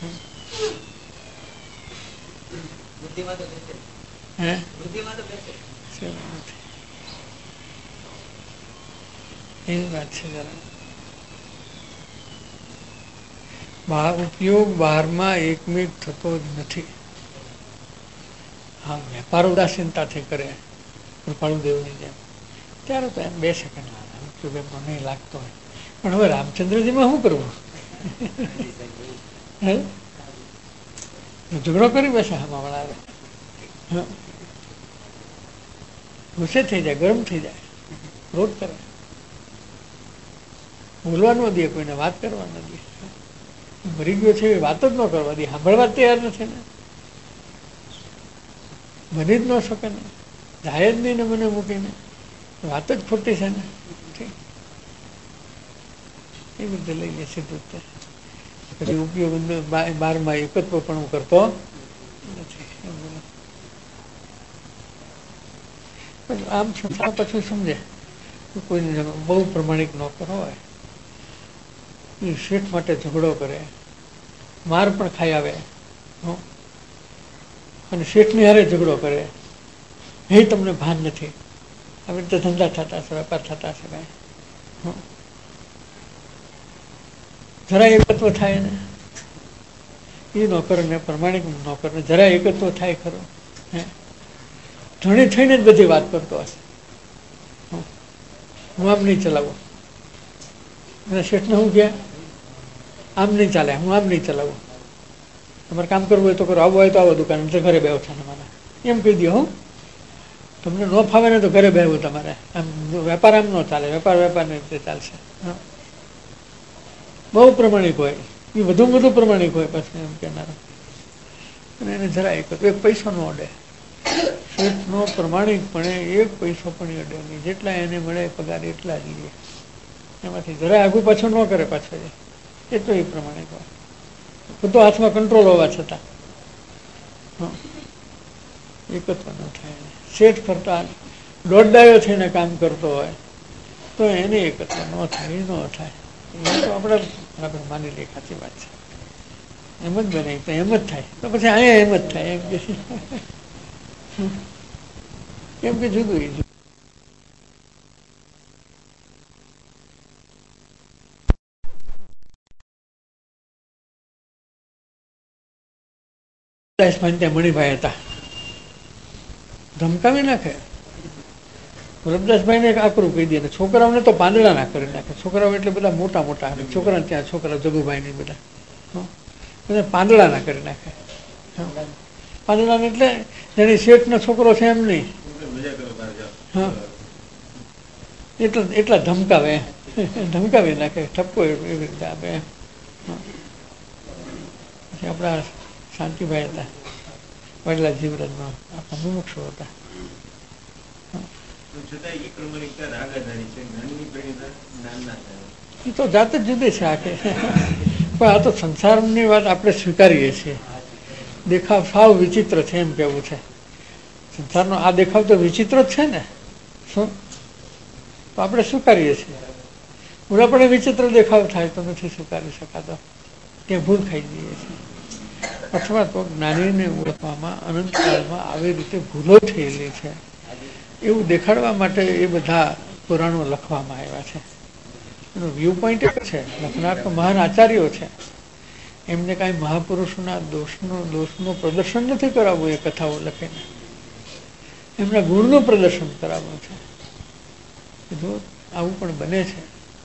એવી વાત છે જરા. ઉપયોગ બહારમાં એકમેક થતો જ નથી. હા, વેપાર ઉદાસીનતાથી કરે કૃપાળુદેવની જેમ, ત્યારે તો એમ બે સેકન્ડ ઉપયોગ નહીં લાગતો હોય. પણ હવે રામચંદ્રજીમાં શું કરવું? ઝઘડો કરી બેસે હમાવાળા. ગુસ્સે થઈ જાય, ગરમ થઈ જાય, ક્રોધ કરે, બોલવા ન દે, કોઈને વાત કરવા ન દે. મરી ગયો છે એ વાત જ ન કરવા દે. સાંભળવા તૈયાર નથી ને, બની જ ન શકે ને, જાય જ નહીં ને મને મૂકીને. વાત જ ખોટી છે ને. એ રીતે લઈ લે સીધું. પછી ઉપયોગ બારમાં એકત્વ પણ હું કરતો નથી. આમ પછી સમજે કોઈને બહુ પ્રમાણિક નોકર હોય એ શેઠ માટે ઝઘડો કરે, માર પણ ખાઈ આવે, અને શેઠની હારે ઝઘડો કરે, હે તમને ભાન નથી, આવી રીતે ધંધા થતા છે, વેપાર થતા છે કાંઈ, જરા એકત્વ થાય ને એ નોકર ને પ્રમાણિક નોકર ને જરા એકત્વ થાય ખરો? હે ધણી થઈને જ બધી વાત કરતો હશે, હું આમ નહીં ચલાવું, અને શેઠને હું કહે આમ નહીં ચાલે, હું આમ નહીં ચલાવું, તમારે કામ કરવું હોય તો કરો, આવવું હોય તો આવો દુકાન, ઘરે બેહો છો મને એમ કહી દો. હું તમને ન ફાવે ને તો ઘરે બેહવું તમારે, આમ વેપાર આમ ન ચાલે, વેપાર વેપારની રીતે ચાલશે. બહુ પ્રમાણિક હોય, એ વધુ વધુ પ્રમાણિક હોય પછી એમ કહેનારો, અને એને જરા એક એક પૈસો ન અડે, શેઠનો પ્રમાણિકપણે એક પૈસો પણ અડે નહીં, જેટલા એને મળે પગાર એટલા જ લે, એમાંથી જરા આગું પાછું ન કરે, પાછો એ તો એ પ્રમાણિક હોય, બધો હાથમાં કંટ્રોલ હોવા છતાં એકત્વ ન થાય. શેઠ કરતા દોડડાયો થઈને કામ કરતો હોય તો એને એકત્વ ન થાય, ન થાય, એ તો આપણે બરાબર માની લઈએ, સાચી વાત છે, એમ જ બને તો એમ જ થાય, તો પછી અહીંયા એમ જ થાય, એમ કે કેમ કે જુદું એ જુદું. ત્યાં મણિભાઈ હતા, ધમકાવી નાખે, વલ્લભદાસભાઈ ને એક આકરું કહી દે, છોકરાઓને તો પાંદડા ના કરી નાખે, છોકરાઓ એટલે બધા મોટા મોટા, છોકરા ત્યાં છોકરા જગુભાઈ ને બધા બધા પાંદડા ના કરી નાખે. પાંદડા એટલે જેની શેઠ નો છોકરો છે એમ નહીં, હા એટલા એટલા ધમકાવે, ધમકાવી નાખે, ઠપકો એવી રીતે આપે. પછી આપણા શાંતિભાઈ હતા, વડલા જીવરાજમાં આપણા મુમુક્ષુ હતા. એ તો જાત જ જુદી છે આખી, પણ આ તો સંસારની વાત આપણે સ્વીકારીએ છીએ. દેખાવ સાવ વિચિત્ર છે એમ કેવું છે, સંસારનો આ દેખાવ તો વિચિત્ર જ છે ને, શું તો આપણે સ્વીકારીએ છીએ. પૂરાપણે વિચિત્ર દેખાવ થાય તો નથી સ્વીકારી શકાતો, ત્યાં ભૂલ ખાઈ જઈએ છીએ, અથવા તો જ્ઞાનીને ઓળખવામાં અનંતકાળમાં આવી રીતે ભૂલો થયેલી છે એવું દેખાડવા માટે એ બધા પુરાણો લખવામાં આવ્યા છે. એનો વ્યૂ પોઈન્ટ એક છે, લખનાર તો મહાન આચાર્યો છે, એમને કાંઈ મહાપુરુષોના દોષનો દોષનું પ્રદર્શન નથી કરાવવું એ કથાઓ લખીને, એમના ગુણનું પ્રદર્શન કરાવવું છે. કીધું આવું પણ બને છે,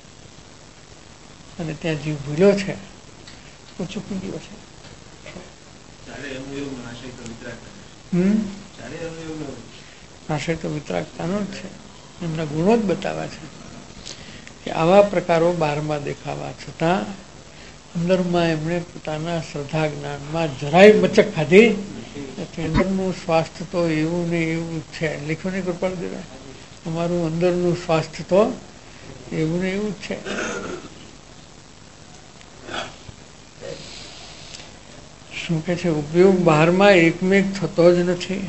અને ત્યાં જીવ ભૂલ્યો છે તો ચૂકી ગયો છે. હમ આશય તો વિતરાગતાનો જ છે, એમના ગુણો જ બતાવ્યા છે કે આવા પ્રકારો બહારમાં દેખાવા છતાં અંદરમાં એમણે પોતાના શ્રદ્ધા જ્ઞાનમાં જરાય મચક ખાધી નથી. અંદરનું સ્વાસ્થ્ય તો એવું ને એવું છે, લીખોની કૃપા દેવાય, અમારું અંદરનું સ્વાસ્થ્ય તો એવું ને એવું જ છે. શું કે છે, ઉપયોગ બહારમાં એકમેક થતો જ નથી,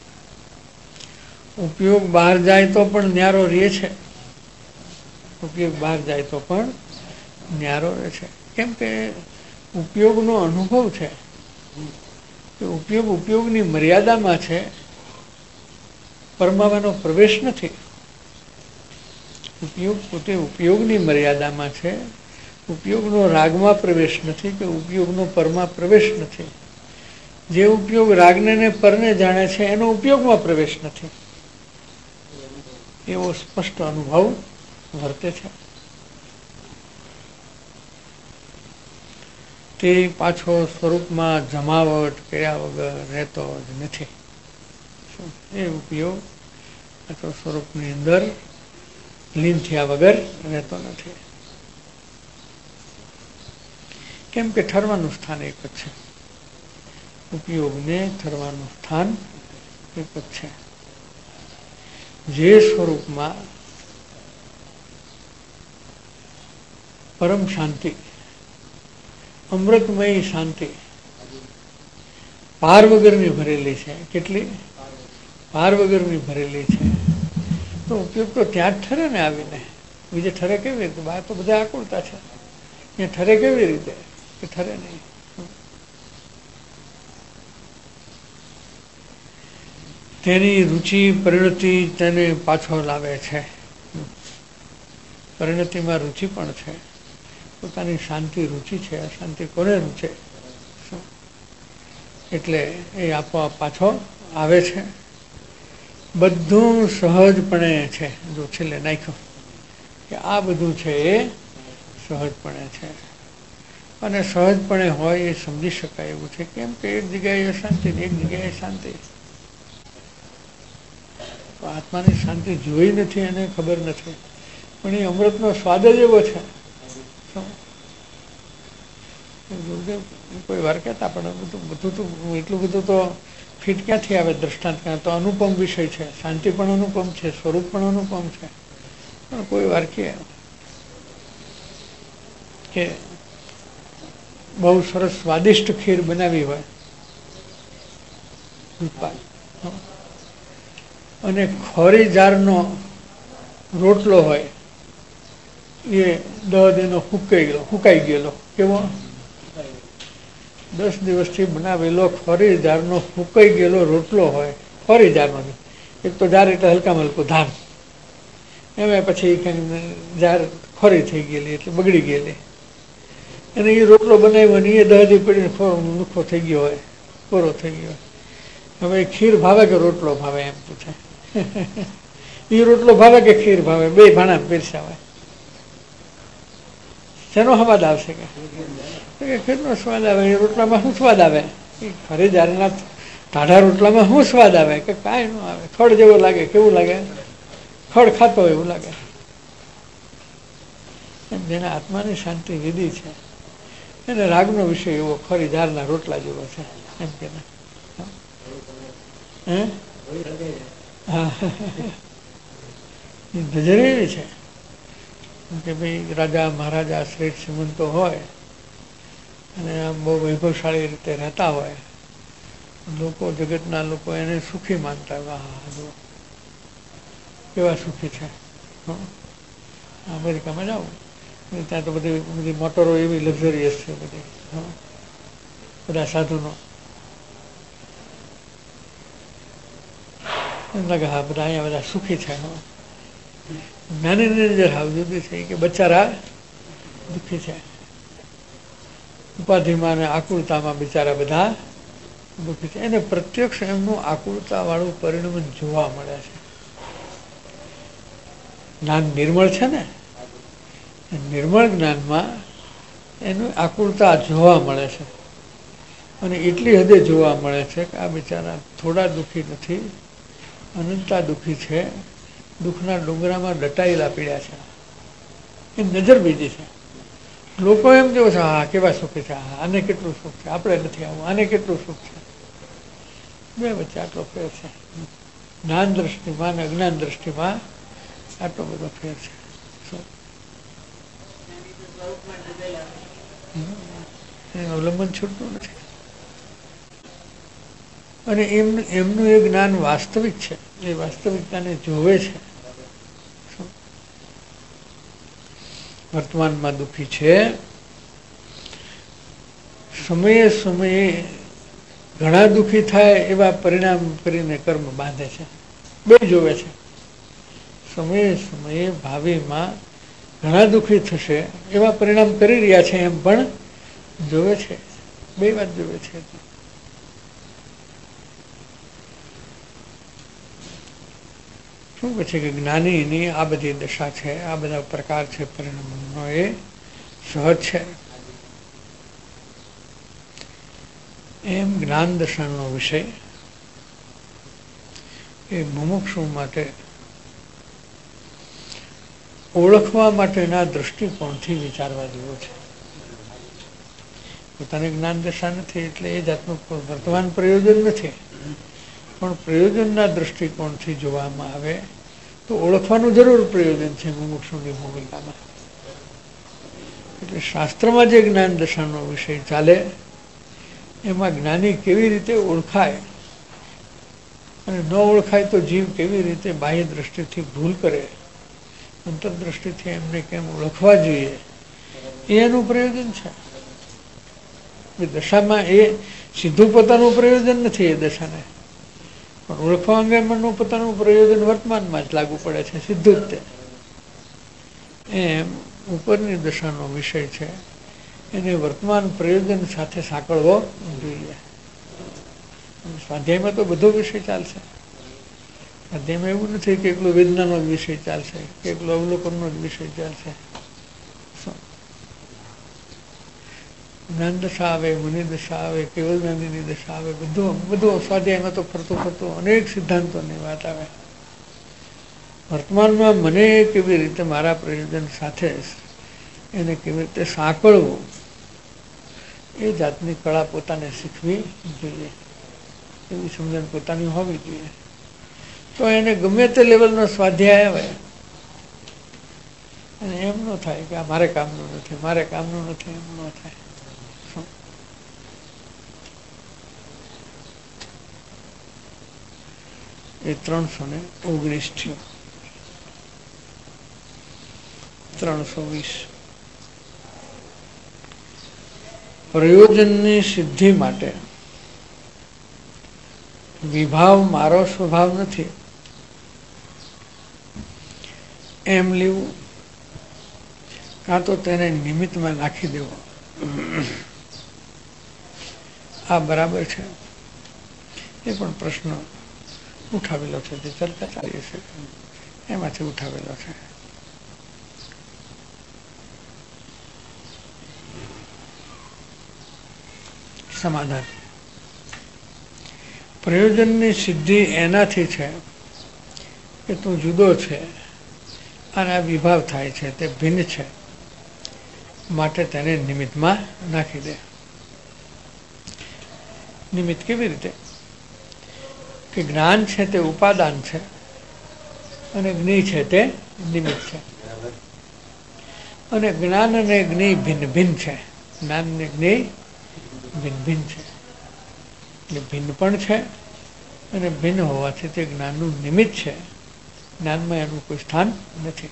ઉપયોગ બહાર જાય તો પણ ન્યારો રહે છે, ઉપયોગ બહાર જાય તો પણ ન્યારો રહે છે. કેમ કે ઉપયોગનો અનુભવ છે, ઉપયોગ ઉપયોગની મર્યાદામાં છે, પરમાવાનો પ્રવેશ નથી. ઉપયોગ પોતે ઉપયોગની મર્યાદામાં છે, ઉપયોગનો રાગમાં પ્રવેશ નથી કે ઉપયોગનો પરમાં પ્રવેશ નથી. જે ઉપયોગ રાગને ને પરને જાણે છે એનો ઉપયોગમાં પ્રવેશ નથી, એવો સ્પષ્ટ અનુભવ વર્તે છે. તે પાછો સ્વરૂપમાં જમાવટ કર્યા વગર રહેતો જ નથી. એ ઉપયોગ પાછો સ્વરૂપની અંદર લીન થયા વગર રહેતો નથી. કેમ કે ઠરવાનું સ્થાન એક જ છે, ઉપયોગને ઠરવાનું સ્થાન એક જ છે. જે સ્વરૂપમાં પરમ શાંતિ, અમૃતમય શાંતિ પાર વગરની ભરેલી છે, કેટલી પાર વગરની ભરેલી છે, તો ઉપયોગ તો ત્યાં જ ઠરે ને આવીને, બીજે ઠરે કેવી રીતે? બહાર તો બધા આકુળતા છે, ત્યાં ઠરે કેવી રીતે? કે ઠરે નહીં. તેની રુચિ પરિણતિ તેને પાછો લાવે છે. પરિણતિમાં રુચિ પણ છે. પોતાની શાંતિ રુચિ છે. અશાંતિ કોને રૂચે? એટલે એ આપોઆપ પાછો આવે છે. બધું સહજપણે છે. જો છેલ્લે નાખ્યું કે આ બધું છે એ સહજપણે છે, અને સહજપણે હોય એ સમજી શકાય એવું છે. કેમ કે એક જગ્યાએ અશાંતિ, એક જગ્યાએ શાંતિ. આત્માની શાંતિ જોઈ નથી અને ખબર નથી, પણ એ અમૃતનો સ્વાદ જ એવો છે. ગુરુદેવ કોઈ વાર કહેતા, પણ બધું બધું તો એટલું બધું તો ફિટ ક્યાંથી આવે દ્રષ્ટાંત? ક્યાં તો અનુપમ વિષય છે. શાંતિ પણ અનુપમ છે, સ્વરૂપ પણ અનુપમ છે. પણ કોઈ વાર કહે કે બહુ સરસ સ્વાદિષ્ટ ખીર બનાવી હોય અને ખોરી જારનો રોટલો હોય, એ દહ દિનો ફૂકાઈ ગયેલો ફૂકાઈ ગયેલો કેવો દસ દિવસથી બનાવેલો ખોરી જારનો ફૂકાઈ ગયેલો રોટલો હોય, ખોરી જારનો. એક તો જાર એટલે હલકામાં હલકું ધાન, એમાં પછી જાર ખોરી થઈ ગયેલી એટલે બગડી ગયેલી, અને એ રોટલો બનાવ્યો ને એ દહદી પડીને લુખો થઈ ગયો હોય, કોરો થઈ ગયો. હવે ખીર ભાવે કે રોટલો ભાવે એમ પૂછે. એ રોટલો ભાવે કે ખીર ભાવે? બે ભાણા પીરસાવાય. શેનો સ્વાદ આવશે? કે ખીરનો સ્વાદ આવે. એ રોટલામાં શું સ્વાદ આવે? એ ખરી જારના ટાઢા રોટલામાં શું સ્વાદ આવે? કે કાંઈ ન આવે. ખડ જેવો લાગે. કેવું લાગે? ખડ ખાતો હોય એવું લાગે. એમ જેને આત્માની શાંતિ લીધી છે એને રાગનો વિષય એવો ખરી જારના રોટલા જેવો છે. એમ કે હે હા, નજર એવી છે કે ભાઈ રાજા મહારાજા શ્રેષ્ઠ શ્રીમંતો હોય અને આમ બહુ વૈભવશાળી રીતે રહેતા હોય, લોકો જગતના લોકો એને સુખી માનતા હોય. હા જો કેવા સુખી છે. અમેરિકામાં જાઓ ત્યાં તો બધી બધી મોટરો એવી લક્ઝરિયસ છે બધી, બધા સાધુનો. એમ લાગે હા બધા અહીંયા બધા સુખી છે. જ્ઞાનીની નજર હાવ જુદી છે કે બચારા દુઃખી છે. ઉપાધિમાં અને આકુળતામાં બિચારા બધા દુઃખી છે. એને પ્રત્યક્ષ એમનું આકુળતા વાળું પરિણમન જોવા મળે છે. જ્ઞાન નિર્મળ છે ને, નિર્મળ જ્ઞાનમાં એનું આકુળતા જોવા મળે છે, અને એટલી હદે જોવા મળે છે કે આ બિચારા થોડા દુઃખી નથી, અનંતા દુઃખી છે. દુઃખના ડુંગરામાં દટાયેલા પીડ્યા છે. એ નજર બીજી છે. લોકો એમ કેવું છે હા કેવા સુખી છે, હા આને કેટલું સુખ છે, આપણે નથી આવું, આને કેટલું સુખ છે. બે વચ્ચે આટલો ફેર છે. જ્ઞાન દ્રષ્ટિમાં અને અજ્ઞાન દ્રષ્ટિમાં આટલો બધો ફેર છે. એનું અવલંબન છૂટતું નથી. અને એમનું એમનું એ જ્ઞાન વાસ્તવિક છે. એ વાસ્તવિકતાને જોવે છે. વર્તમાનમાં દુઃખી છે, સમયે સમયે ઘણા દુઃખી થાય એવા પરિણામ કરીને કર્મ બાંધે છે. બે જોવે છે. સમયે સમયે ભાવિમાં ઘણા દુઃખી થશે એવા પરિણામ કરી રહ્યા છે એમ પણ જોવે છે. બે વાત જોવે છે. શું કહે છે કે જ્ઞાનીની આ બધી દશા છે, આ બધા પ્રકાર છે પરિણામનો, એ સહજ છે. એમ જ્ઞાન દશાનો વિષય એ મુમુક્ષુ માટે ઓળખવા માટેના દ્રષ્ટિકોણથી વિચારવા જેવો છે. પોતાની જ્ઞાન દશા નથી એટલે એ જાતનું વર્તમાન પ્રયોજન નથી, પણ પ્રયોજનના દ્રષ્ટિકોણથી જોવામાં આવે તો ઓળખવાનું જરૂર પ્રયોજન છે મુમુક્ષુની ભૂમિકામાં. એટલે શાસ્ત્રમાં જે જ્ઞાન દશાનો વિષય ચાલે એમાં જ્ઞાની કેવી રીતે ઓળખાય અને ન ઓળખાય તો જીવ કેવી રીતે બાહ્ય દ્રષ્ટિથી ભૂલ કરે, અંતરદ્રષ્ટિથી એમને કેમ ઓળખવા જોઈએ, એનું પ્રયોજન છે. દશામાં એ સીધું પોતાનું પ્રયોજન નથી. એ દશાને પણ ઓળખવા અંગે મનનું પોતાનું પ્રયોજન વર્તમાનમાં જ લાગુ પડે છે, સીધું જ તે. એમ ઉપરની દશાનો વિષય છે એને વર્તમાન પ્રયોજન સાથે સાંકળવો જોઈએ. સ્વાધ્યાયમાં તો બધો વિષય ચાલશે. સ્વાધ્યાયમાં એવું નથી કે એકલો વેદનાનો જ વિષય ચાલશે, કે એકલો અવલોકનનો જ વિષય ચાલશે. જ્ઞાન દશા આવે, મુનિ દશા આવે, કેવલ જ્ઞાનીની દશા આવે, બધું બધું સ્વાધ્યાયમાં તો ફરતું ફરતું અનેક સિદ્ધાંતોની વાત આવે. વર્તમાનમાં મને કેવી રીતે મારા પ્રયોજન સાથે એને કેવી રીતે સાંકળવું, એ જાતની કળા પોતાને શીખવી જોઈએ. એવી સમજણ પોતાની હોવી જોઈએ. તો એને ગમે તે લેવલનો સ્વાધ્યાય આવે અને એમ ન થાય કે આ મારે કામનું નથી, મારે કામનું નથી, એમ ન થાય. એ ત્રણસો ને ઓગણીસ થયો. ત્રણસો વીસ પ્રયોજનની સિદ્ધિ માટે વિભાવ મારો સ્વભાવ નથી એમ લેવું, કાં તો તેને નિમિત્તમાં નાખી દેવો. આ બરાબર છે? એ પણ પ્રશ્ન ઉઠાવેલો છે, જે ચર્ચા ચાલી છે એમાંથી ઉઠાવેલો છે. સમાધાન: પ્રયોજનની સિદ્ધિ એનાથી છે કે તું જુદો છે અને આ વિભાવ થાય છે તે ભિન્ન છે, માટે તેને નિમિત્તમાં નાખી દે. નિમિત્ત કેવી રીતે? કે જ્ઞાન છે તે ઉપાદાન છે અને જ્ઞેય છે તે નિમિત્ત છે. અને જ્ઞાન અને જ્ઞેય ભિન્ન ભિન્ન છે. જ્ઞાન અને જ્ઞેય ભિન્ન ભિન્ન છે. એટલે ભિન્ન પણ છે અને ભિન્ન હોવાથી તે જ્ઞાનનું નિમિત્ત છે. જ્ઞાનમાં એનું કોઈ સ્થાન નથી.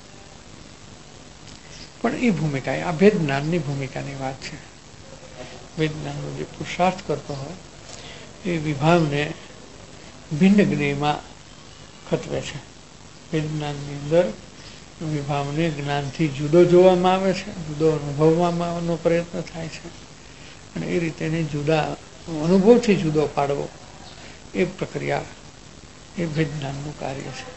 પણ એ ભૂમિકા, આ ભેદ જ્ઞાનની ભૂમિકાની વાત છે. ભેદ જ્ઞાનનો જે પુરુષાર્થ કરતો હોય એ વિભાવને ભિન્ન જ્ઞેયમાં ખતવે છે. ભેદ જ્ઞાનની અંદર વિભાવને જ્ઞાનથી જુદો જોવામાં આવે છે, જુદો અનુભવવાનો પ્રયત્ન થાય છે, અને એ રીતે એને જુદા અનુભવથી જુદો પાડવો, એ પ્રક્રિયા એ ભેદ જ્ઞાનનું કાર્ય છે.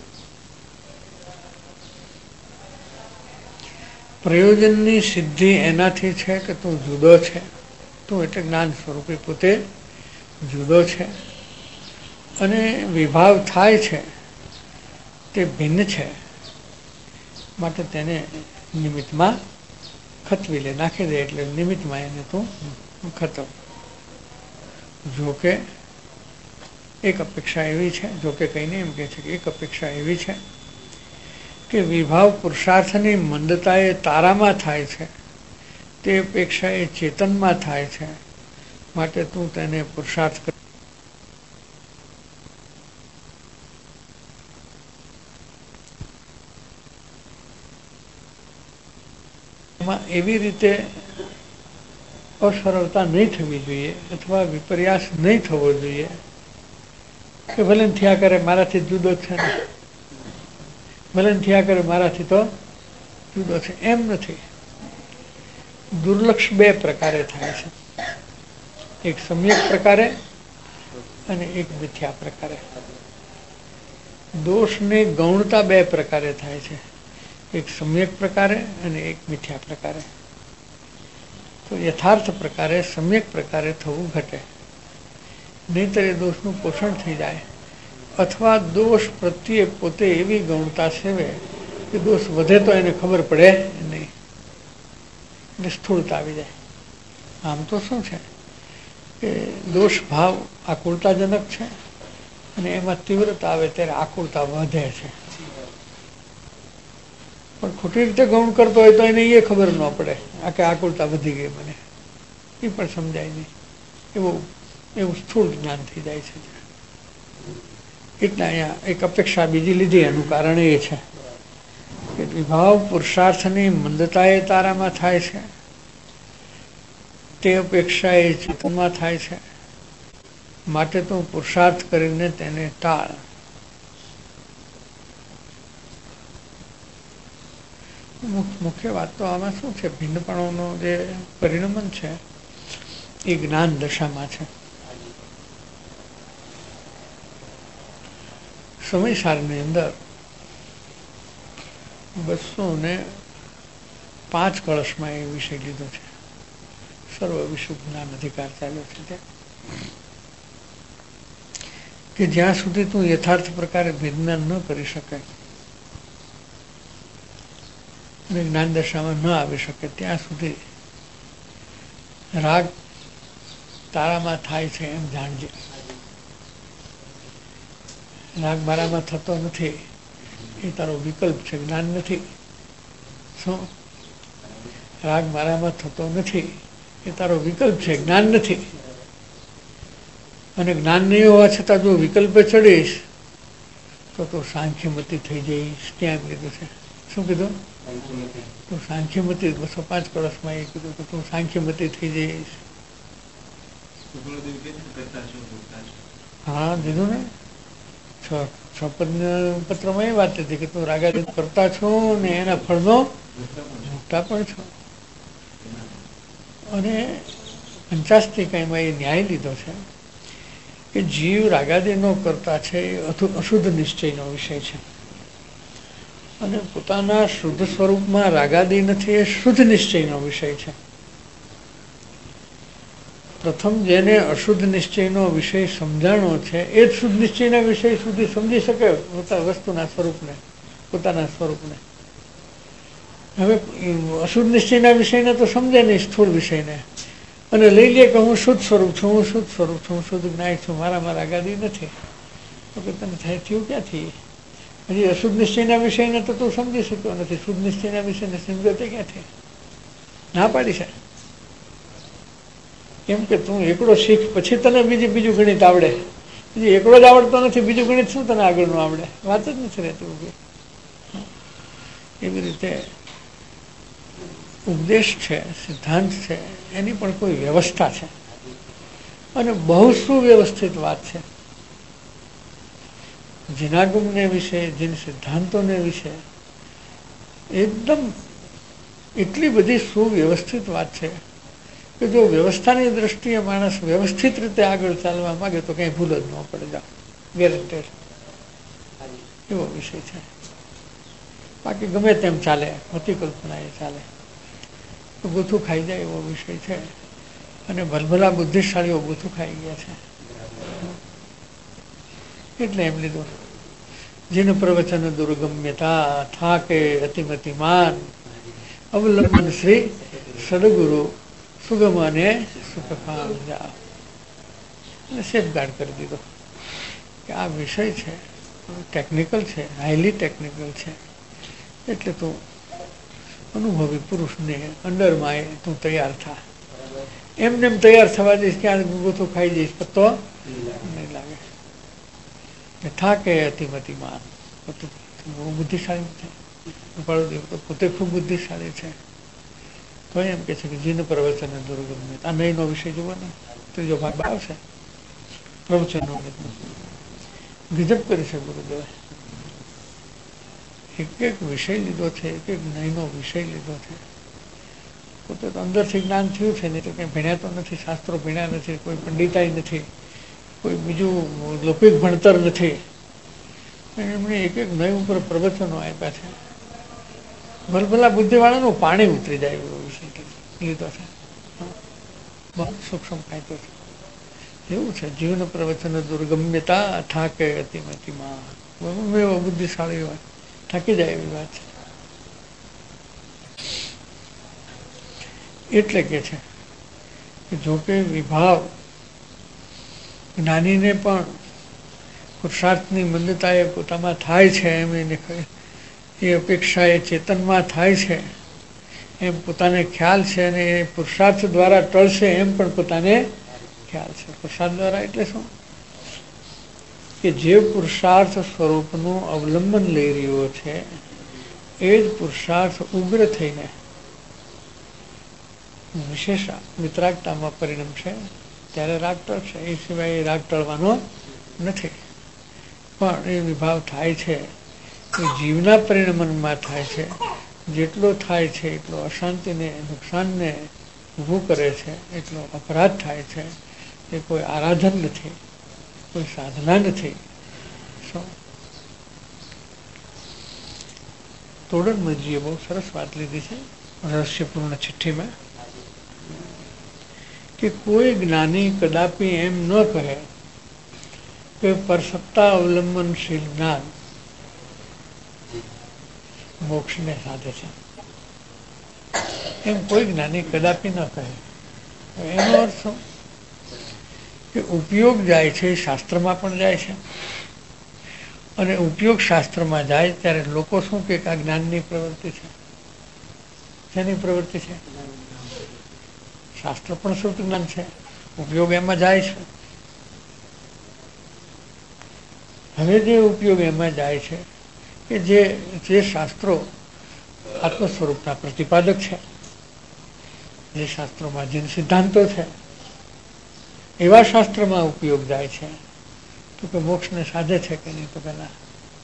પ્રયોજનની સિદ્ધિ એનાથી છે કે તું જુદો છે. તું એટલે જ્ઞાન સ્વરૂપે પોતે જુદો છે અને વિભાવ થાય છે તે ભિન્ન છે, માટે તેને નિમિત્તમાં ખતવી લે, નાખી દે. એટલે નિમિત્તમાં એને તું ખતવ. જોકે એક અપેક્ષા એવી છે, જોકે કહીને એમ કહે છે કે એક અપેક્ષા એવી છે કે વિભાવ પુરુષાર્થની મંદતા એ તારામાં થાય છે, તે અપેક્ષા એ ચેતનમાં થાય છે, માટે તું તેને પુરુષાર્થ કર. એવી રીતે અસરળતા નહીં થવી જોઈએ અથવા વિપર્યાસ નહીં થવો જોઈએ કે ભલે થયા કરે મારાથી જુદો છે ને, ભલે થયા કરે મારાથી તો જુદો છે. એમ નથી. દુર્લક્ષ બે પ્રકારે થાય છે, એક સમ્યક પ્રકારે અને એક મિથ્યા પ્રકારે. દોષની ગૌણતા બે પ્રકારે થાય છે, એક સમ્યક પ્રકારે અને એક મિથ્યા પ્રકારે. તો યથાર્થ પ્રકારે સમ્યક પ્રકારે થવું ઘટે, નહીંતર એ દોષનું પોષણ થઈ જાય, અથવા દોષ પ્રત્યે પોતે એવી ગૌણતા સેવે કે દોષ વધે તો એને ખબર પડે નહીં, એટલે સ્થૂળતા આવી જાય. આમ તો શું છે કે દોષ ભાવ આકુળતાજનક છે અને એમાં તીવ્રતા આવે ત્યારે આકુળતા વધે છે. પણ ખોટી રીતે ગૌણ કરતો હોય તો એને એ ખબર ન પડે આ કે આકુળતા વધી ગઈ મને, એ પણ સમજાય નહીં. એવું એવું સ્થૂળ જ્ઞાન થઈ જાય છે. એટલે અહીંયા એક અપેક્ષા બીજી લીધી, એનું કારણ એ છે કે વિભાવ પુરુષાર્થની મંદતા એ તારામાં થાય છે, તે અપેક્ષા એ ચેતનમાં થાય છે, માટે તું પુરુષાર્થ કરીને તેને ટાળ. મુખ્ય વાત તો આમાં શું છે, ભિન્નપણોનું જે પરિણમન છે એ જ્ઞાન દશામાં છે. સમયસારની અંદર બસો ને પાંચ કળશમાં એ વિષય લીધો છે. સર્વ વિશુદ્ધ જ્ઞાન અધિકાર ચાલ્યો છે ત્યાં, કે જ્યાં સુધી તું યથાર્થ પ્રકારે વિજ્ઞાન ન કરી શકે અને જ્ઞાન દશામાં ન આવી શકે ત્યાં સુધી રાગ તારામાં થાય છે એમ જાણજે. રાગ મારામાં થતો નથી એ તારો વિકલ્પ છે, જ્ઞાન નથી. શું? રાગ મારામાં થતો નથી એ તારો વિકલ્પ છે, જ્ઞાન નથી. અને જ્ઞાન નહીં હોવા છતાં જો વિકલ્પે ચડીશ તો તું સાંખ્યમતી થઈ જઈશ. ત્યાં એમ કીધું છે. શું કીધું? તું સાંખ્યમતી. બસો પાંચ કળશમાં એ કીધું કે તું સાંખ્યમતી થઈ જઈશ. હા, દીધું ને. છ છ પત્રમાં એ વાત હતી કે તું રાગાદિત કરતા છો ને એના ફળનો ભોગતા પણ છો. અને પંચાસ્તી કાંઈમાં એ ન્યાય લીધો છે કે જીવ રાગાદિનો કરતા છે એ અશુદ્ધ નિશ્ચયનો વિષય છે, અને પોતાના શુદ્ધ સ્વરૂપમાં રાગાદી નથી એ શુદ્ધ નિશ્ચયનો વિષય છે. પ્રથમ જેને અશુદ્ધ નિશ્ચયનો વિષય સમજાણો છે એ જ શુદ્ધ નિશ્ચયના વિષય સુધી સમજી શકે પોતાના વસ્તુના સ્વરૂપને, પોતાના સ્વરૂપને. હવે અશુદ્ધ નિશ્ચયના વિષયને તો સમજે નહીં, સ્થૂળ વિષયને, અને લઈ લે કે હું શુદ્ધ સ્વરૂપ છું, હું શુદ્ધ સ્વરૂપ છું, હું શુદ્ધ જ્ઞાય છું, મારામાં રાગાદી નથી. તો કે તને થાય થયું ક્યાંથી? હજી અશુદ્ધ નિશ્ચયના વિષયને તો તું સમજી શક્યો નથી, શુદ્ધ નિશ્ચયના વિષયને સમજો તે ક્યાંથી? ના પાડી છે. કેમ કે તું એકડો શીખ પછી તને બીજી બીજું ગણિત આવડે. બીજું એકડો જ આવડતો નથી, બીજું ગણિત શું તને આગળનું આવડે? વાત જ નથી રહેતી ઉભી. એવી રીતે ઉપદેશ છે, સિદ્ધાંત છે, એની પણ કોઈ વ્યવસ્થા છે અને બહુ સુવ્યવસ્થિત વાત છે. જીનાગમને વિશે, જીન સિદ્ધાંતોને વિશે એકદમ એટલી બધી સુવ્યવસ્થિત વાત છે કે જો વ્યવસ્થાની દ્રષ્ટિએ માણસ વ્યવસ્થિત રીતે આગળ ચાલવા માંગે તો કંઈ ભૂલ જ ન પડે. જાઓ, ગેરંટેડ એવો વિષય છે. બાકી ગમે તેમ ચાલે, અતિ કલ્પના એ ચાલે તો ગૂથું ખાઈ જાય એવો વિષય છે. અને ભલભલા બુદ્ધિશાળીઓ ગૂથું ખાઈ ગયા છે. એટલે એમ લીધું, જીન પ્રવચન દુર્ગમ્યતા થાકે અતિમતિમાન અવલંબન શ્રી સદગુરુ સુગમ અને સુખખાન જા. અને સેફગાર્ડ કરી દીધો કે આ વિષય છે, ટેકનિકલ છે, હાઈલી ટેકનિકલ છે. એટલે તું અનુભવી પુરુષને અંડરમાં તું તૈયાર થા. એમને એમ તૈયાર થવા જઈશ, ક્યાં ગોથું ખાઈ જઈશ, પત્તો નહીં લાગે. થાકે અતિમતિમાન, બહુ બુદ્ધિશાળી છે. કૃપાળુદેવ તો પોતે ખૂબ બુદ્ધિશાળી છે. તો એમ કે છે કે જીન પ્રવચન દુર્ગમ્ય. આ નહીંનો વિષય જુઓ ને, ત્રીજો ભાગ આવશે પ્રવચનો. ગજબ કરી છે ગુરુદેવે. એક એક વિષય લીધો છે, એક એક નહીંનો વિષય લીધો છે. પોતે તો અંદરથી જ્ઞાન થયું છે, નહીં તો કંઈ ભણ્યા તો નથી, શાસ્ત્રો ભણ્યા નથી, કોઈ પંડિતાઈ નથી, કોઈ બીજું લૌકિક ભણતર નથી. એમણે એક એક નય ઉપર પ્રવચનો આપ્યા છે. ભલભલા બુદ્ધિવાળાનું પાણી ઉતરી જાય એવો વિષય લીધો છે. બહુ સૂક્ષ્મ કાંઈતો છે. એવું છે જીવન પ્રવચન દુર્ગમ્યતા થાકે અતિમતિમાં. બહુ એવો બુદ્ધિશાળી હોય, થાકી જાય એવી વાત છે. એટલે કે છે કે જોકે વિભાવ જ્ઞાનીને પણ પુરુષાર્થની મંદતા એ પોતામાં થાય છે, એમ એને એ અપેક્ષા એ ચેતનમાં થાય છે, એમ પોતાને ખ્યાલ છે, અને એ પુરુષાર્થ દ્વારા ટળશે એમ પણ પોતાને ખ્યાલ છે. પુરુષાર્થ દ્વારા એટલે શું? કે જે પુરુષાર્થ સ્વરૂપનું અવલંબન લઈ રહ્યો છે એ જ પુરુષાર્થ ઉગ્ર થઈને વિશેષ વિતરાગતામાં પરિણમશે, ત્યારે રાગ ટળશે, એ સિવાય રાગ ટળવાનો નથી. પણ એ વિભાવ થાય છે એ જીવના પરિણમનમાં થાય છે. જેટલો થાય છે એટલો અશાંતિને, નુકસાનને ઊભું કરે છે, એટલો અપરાધ થાય છે. એ કોઈ આરાધન નથી, કોઈ સાધના નથી. તોડણમલજીએ બહુ સરસ વાત લીધી છે રહસ્યપૂર્ણ ચિઠ્ઠીમાં કે કોઈ જ્ઞાની કદાપી એમ ન કહે કે પરસત્તા અવલંબનશીલ જ્ઞાન મોક્ષને સાધે છે. એમ કોઈ જ્ઞાની કદાપી ન કહે. એનો અર્થ શું? કે ઉપયોગ જાય છે એ શાસ્ત્રમાં પણ જાય છે, અને ઉપયોગ શાસ્ત્રમાં જાય ત્યારે લોકો શું કે આ જ્ઞાનની પ્રવૃત્તિ છે. શેની પ્રવૃત્તિ છે? શાસ્ત્ર પણ શુદ્ધ જ્ઞાન છે, ઉપયોગ એમાં જાય છે. હવે જે ઉપયોગ એમાં જાય છે કે જે જે શાસ્ત્રો આત્મ સ્વરૂપના પ્રતિપાદક છે, જે શાસ્ત્રોમાં જીન સિદ્ધાંતો છે, એવા શાસ્ત્રમાં ઉપયોગ જાય છે. તો કે મોક્ષને સાધે છે કે નહીં? તો કે ના.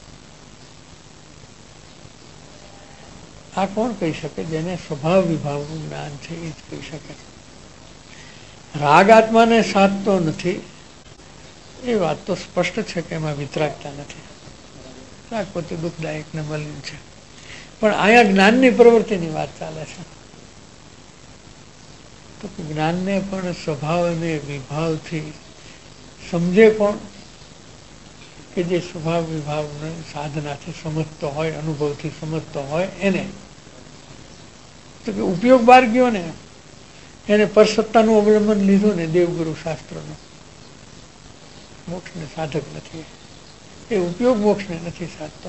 આ કોણ કહી શકે? જેને સ્વભાવ વિભાવનું જ્ઞાન છે એ જ કહી શકે. રાગ આત્માને સાધતો નથી એ વાત તો સ્પષ્ટ છે કે એમાં વિતરાગતા નથી. રાગ પોતે દુઃખદાયક ને મલિન છે, પણ અહીંયા જ્ઞાનની પ્રવૃત્તિની વાત ચાલે છે. તો જ્ઞાનને પણ સ્વભાવ અને વિભાવથી સમજે કોણ? કે જે સ્વભાવ વિભાવને સાધનાથી સમજતો હોય, અનુભવથી સમજતો હોય એને. તો કે ઉપયોગ બહાર ગયો ને, એને પરસત્તાનું અવલંબન લીધું ને દેવગુરુ શાસ્ત્રનું, મોક્ષને સાધક નથી. એ ઉપયોગ મોક્ષને નથી સાધતો.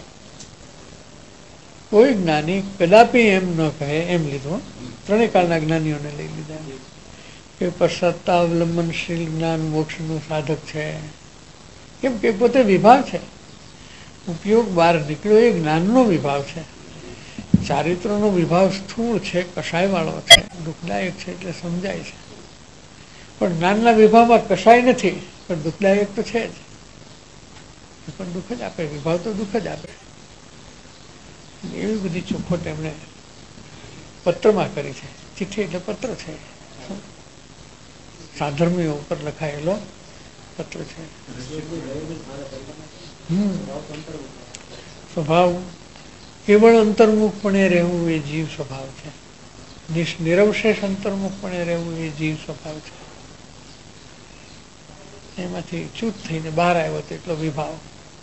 કોઈ જ્ઞાની કદાપી એમ ન કહે, એમ લીધું, ત્રણેય કાળના જ્ઞાનીઓને લઈ લીધા કે પરસત્તા અવલંબનશીલ જ્ઞાન મોક્ષનું સાધક છે. કેમ કે પોતે વિભાવ છે. ઉપયોગ બહાર નીકળ્યો એ જ્ઞાનનો વિભાવ છે. ચારિત્રનો વિભાવ સ્થૂળ છે, કષાય વાળો છે, દુઃખદાયક છે એટલે સમજાય છે. પણ જ્ઞાનના વિભાવમાં કષાય નથી, પણ દુઃખદાયક તો છે જ. એ પણ દુઃખ જ આપે, વિભાવ તો દુઃખ જ આપે. એવી બધી ચોખવટ એમણે પત્રમાં કરી છે. ચિઠ્ઠી એટલે પત્ર છે, સાધર્મીઓ ઉપર લખાયેલો પત્ર છે. હમ સ્વભાવ કેવળ અંતર્મુખપણે રહેવું એ જીવ સ્વભાવ છે. નિરવશેષ અંતર્મુખપણે રહેવું એ જીવ સ્વભાવ છે. એમાંથી ચૂત થઈને બહાર આવ્યો તો એટલો વિભાવ.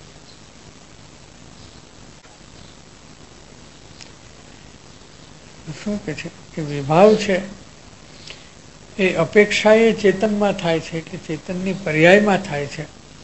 શું કે છે કે વિભાવ છે એ અપેક્ષા એ ચેતનમાં થાય છે, એટલે ચેતનની પર્યાયમાં થાય છે,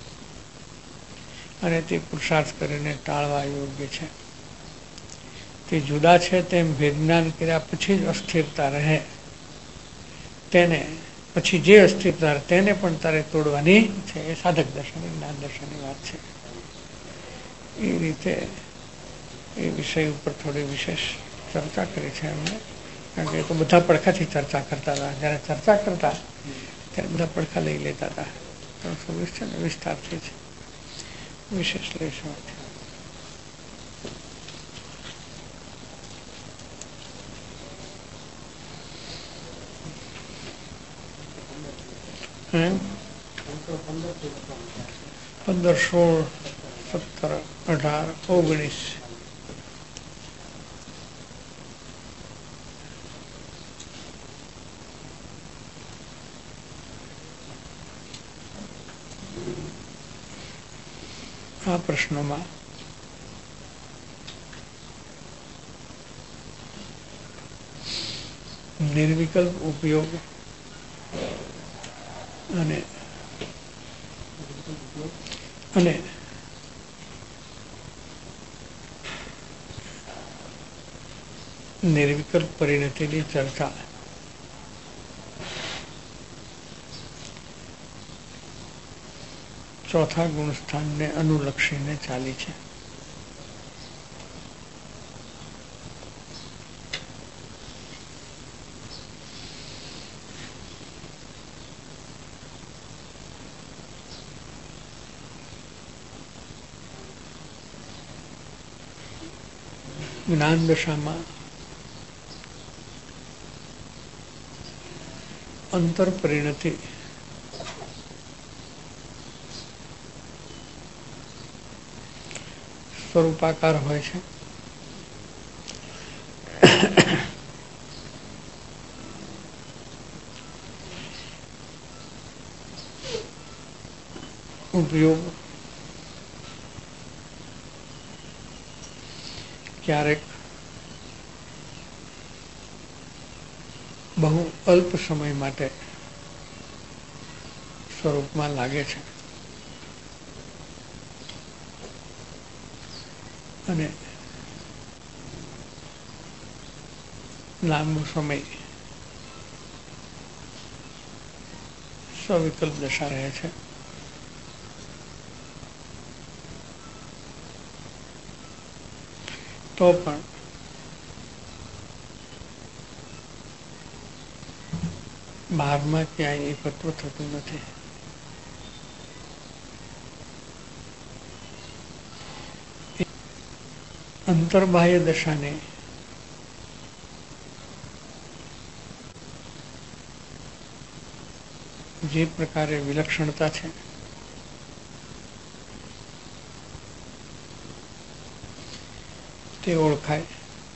અને તે પુરુષાર્થ કરીને ટાળવા યોગ્ય છે. તે જુદા છે તેમ વિજ્ઞાન કર્યા પછી જ અસ્થિરતા રહે, તેને પછી જે અસ્થિરતા રહે તેને પણ તારે તોડવાની છે. એ સાધક દર્શન, જ્ઞાન દર્શનની વાત છે. એ રીતે એ વિષય ઉપર થોડી વિશેષ ચર્ચા કરી છે એમને, કારણ કે એ તો બધા પડખાથી ચર્ચા કરતા હતા. જ્યારે ચર્ચા કરતા ત્યારે બધા પડખા લઈ લેતા હતા. ત્રણસો વીસ છે ને વિસ્તારથી છે, વિશેષ લઈશું. પંદર, સોળ, સત્તર, અઢાર, ઓગણીસ. આ પ્રશ્નોમાં નિર્વિકલ્પ ઉપયોગ અને અને નિર્વિકલ્પ પરિણતિની ચર્ચા ચોથા ગુણસ્થાનને અનુલક્ષીને ચાલી છે. જ્ઞાન દશામાં અંતર પરિણતિ સ્વરૂપાકાર હોય છે. ઉપયોગ ક્યારેક બહુ અલ્પ સમય માટે સ્વરૂપમાં લાગે છે અને લાંબો સમય સ્વવિકલ્પ દશા રહે છે. તો પણ બહારમાં ક્યાંય એકત્વ થતું નથી. અંતર્બાહ્ય દશાને જે પ્રકારે વિલક્ષણતા છે તે ઓળખાય.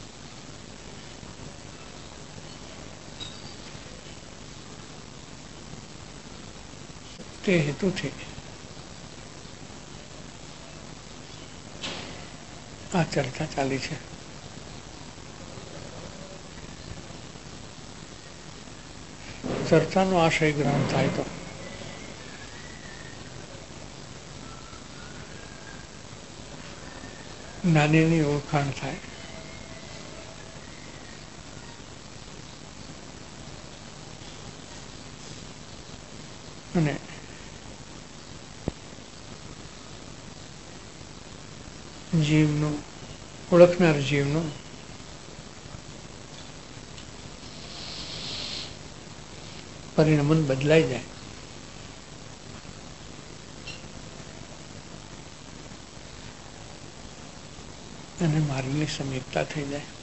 તે હેતુથી આ ચર્ચા ચાલી છે. ચર્ચાનો આશય ગ્રહણ થાય તો જ્ઞાનીની ઓળખાણ થાય. અને જીવનું ઓળખનાર જીવનું પરિણમન બદલાઈ જાય. અને માર્ગની સમીપતા થઈ જાય.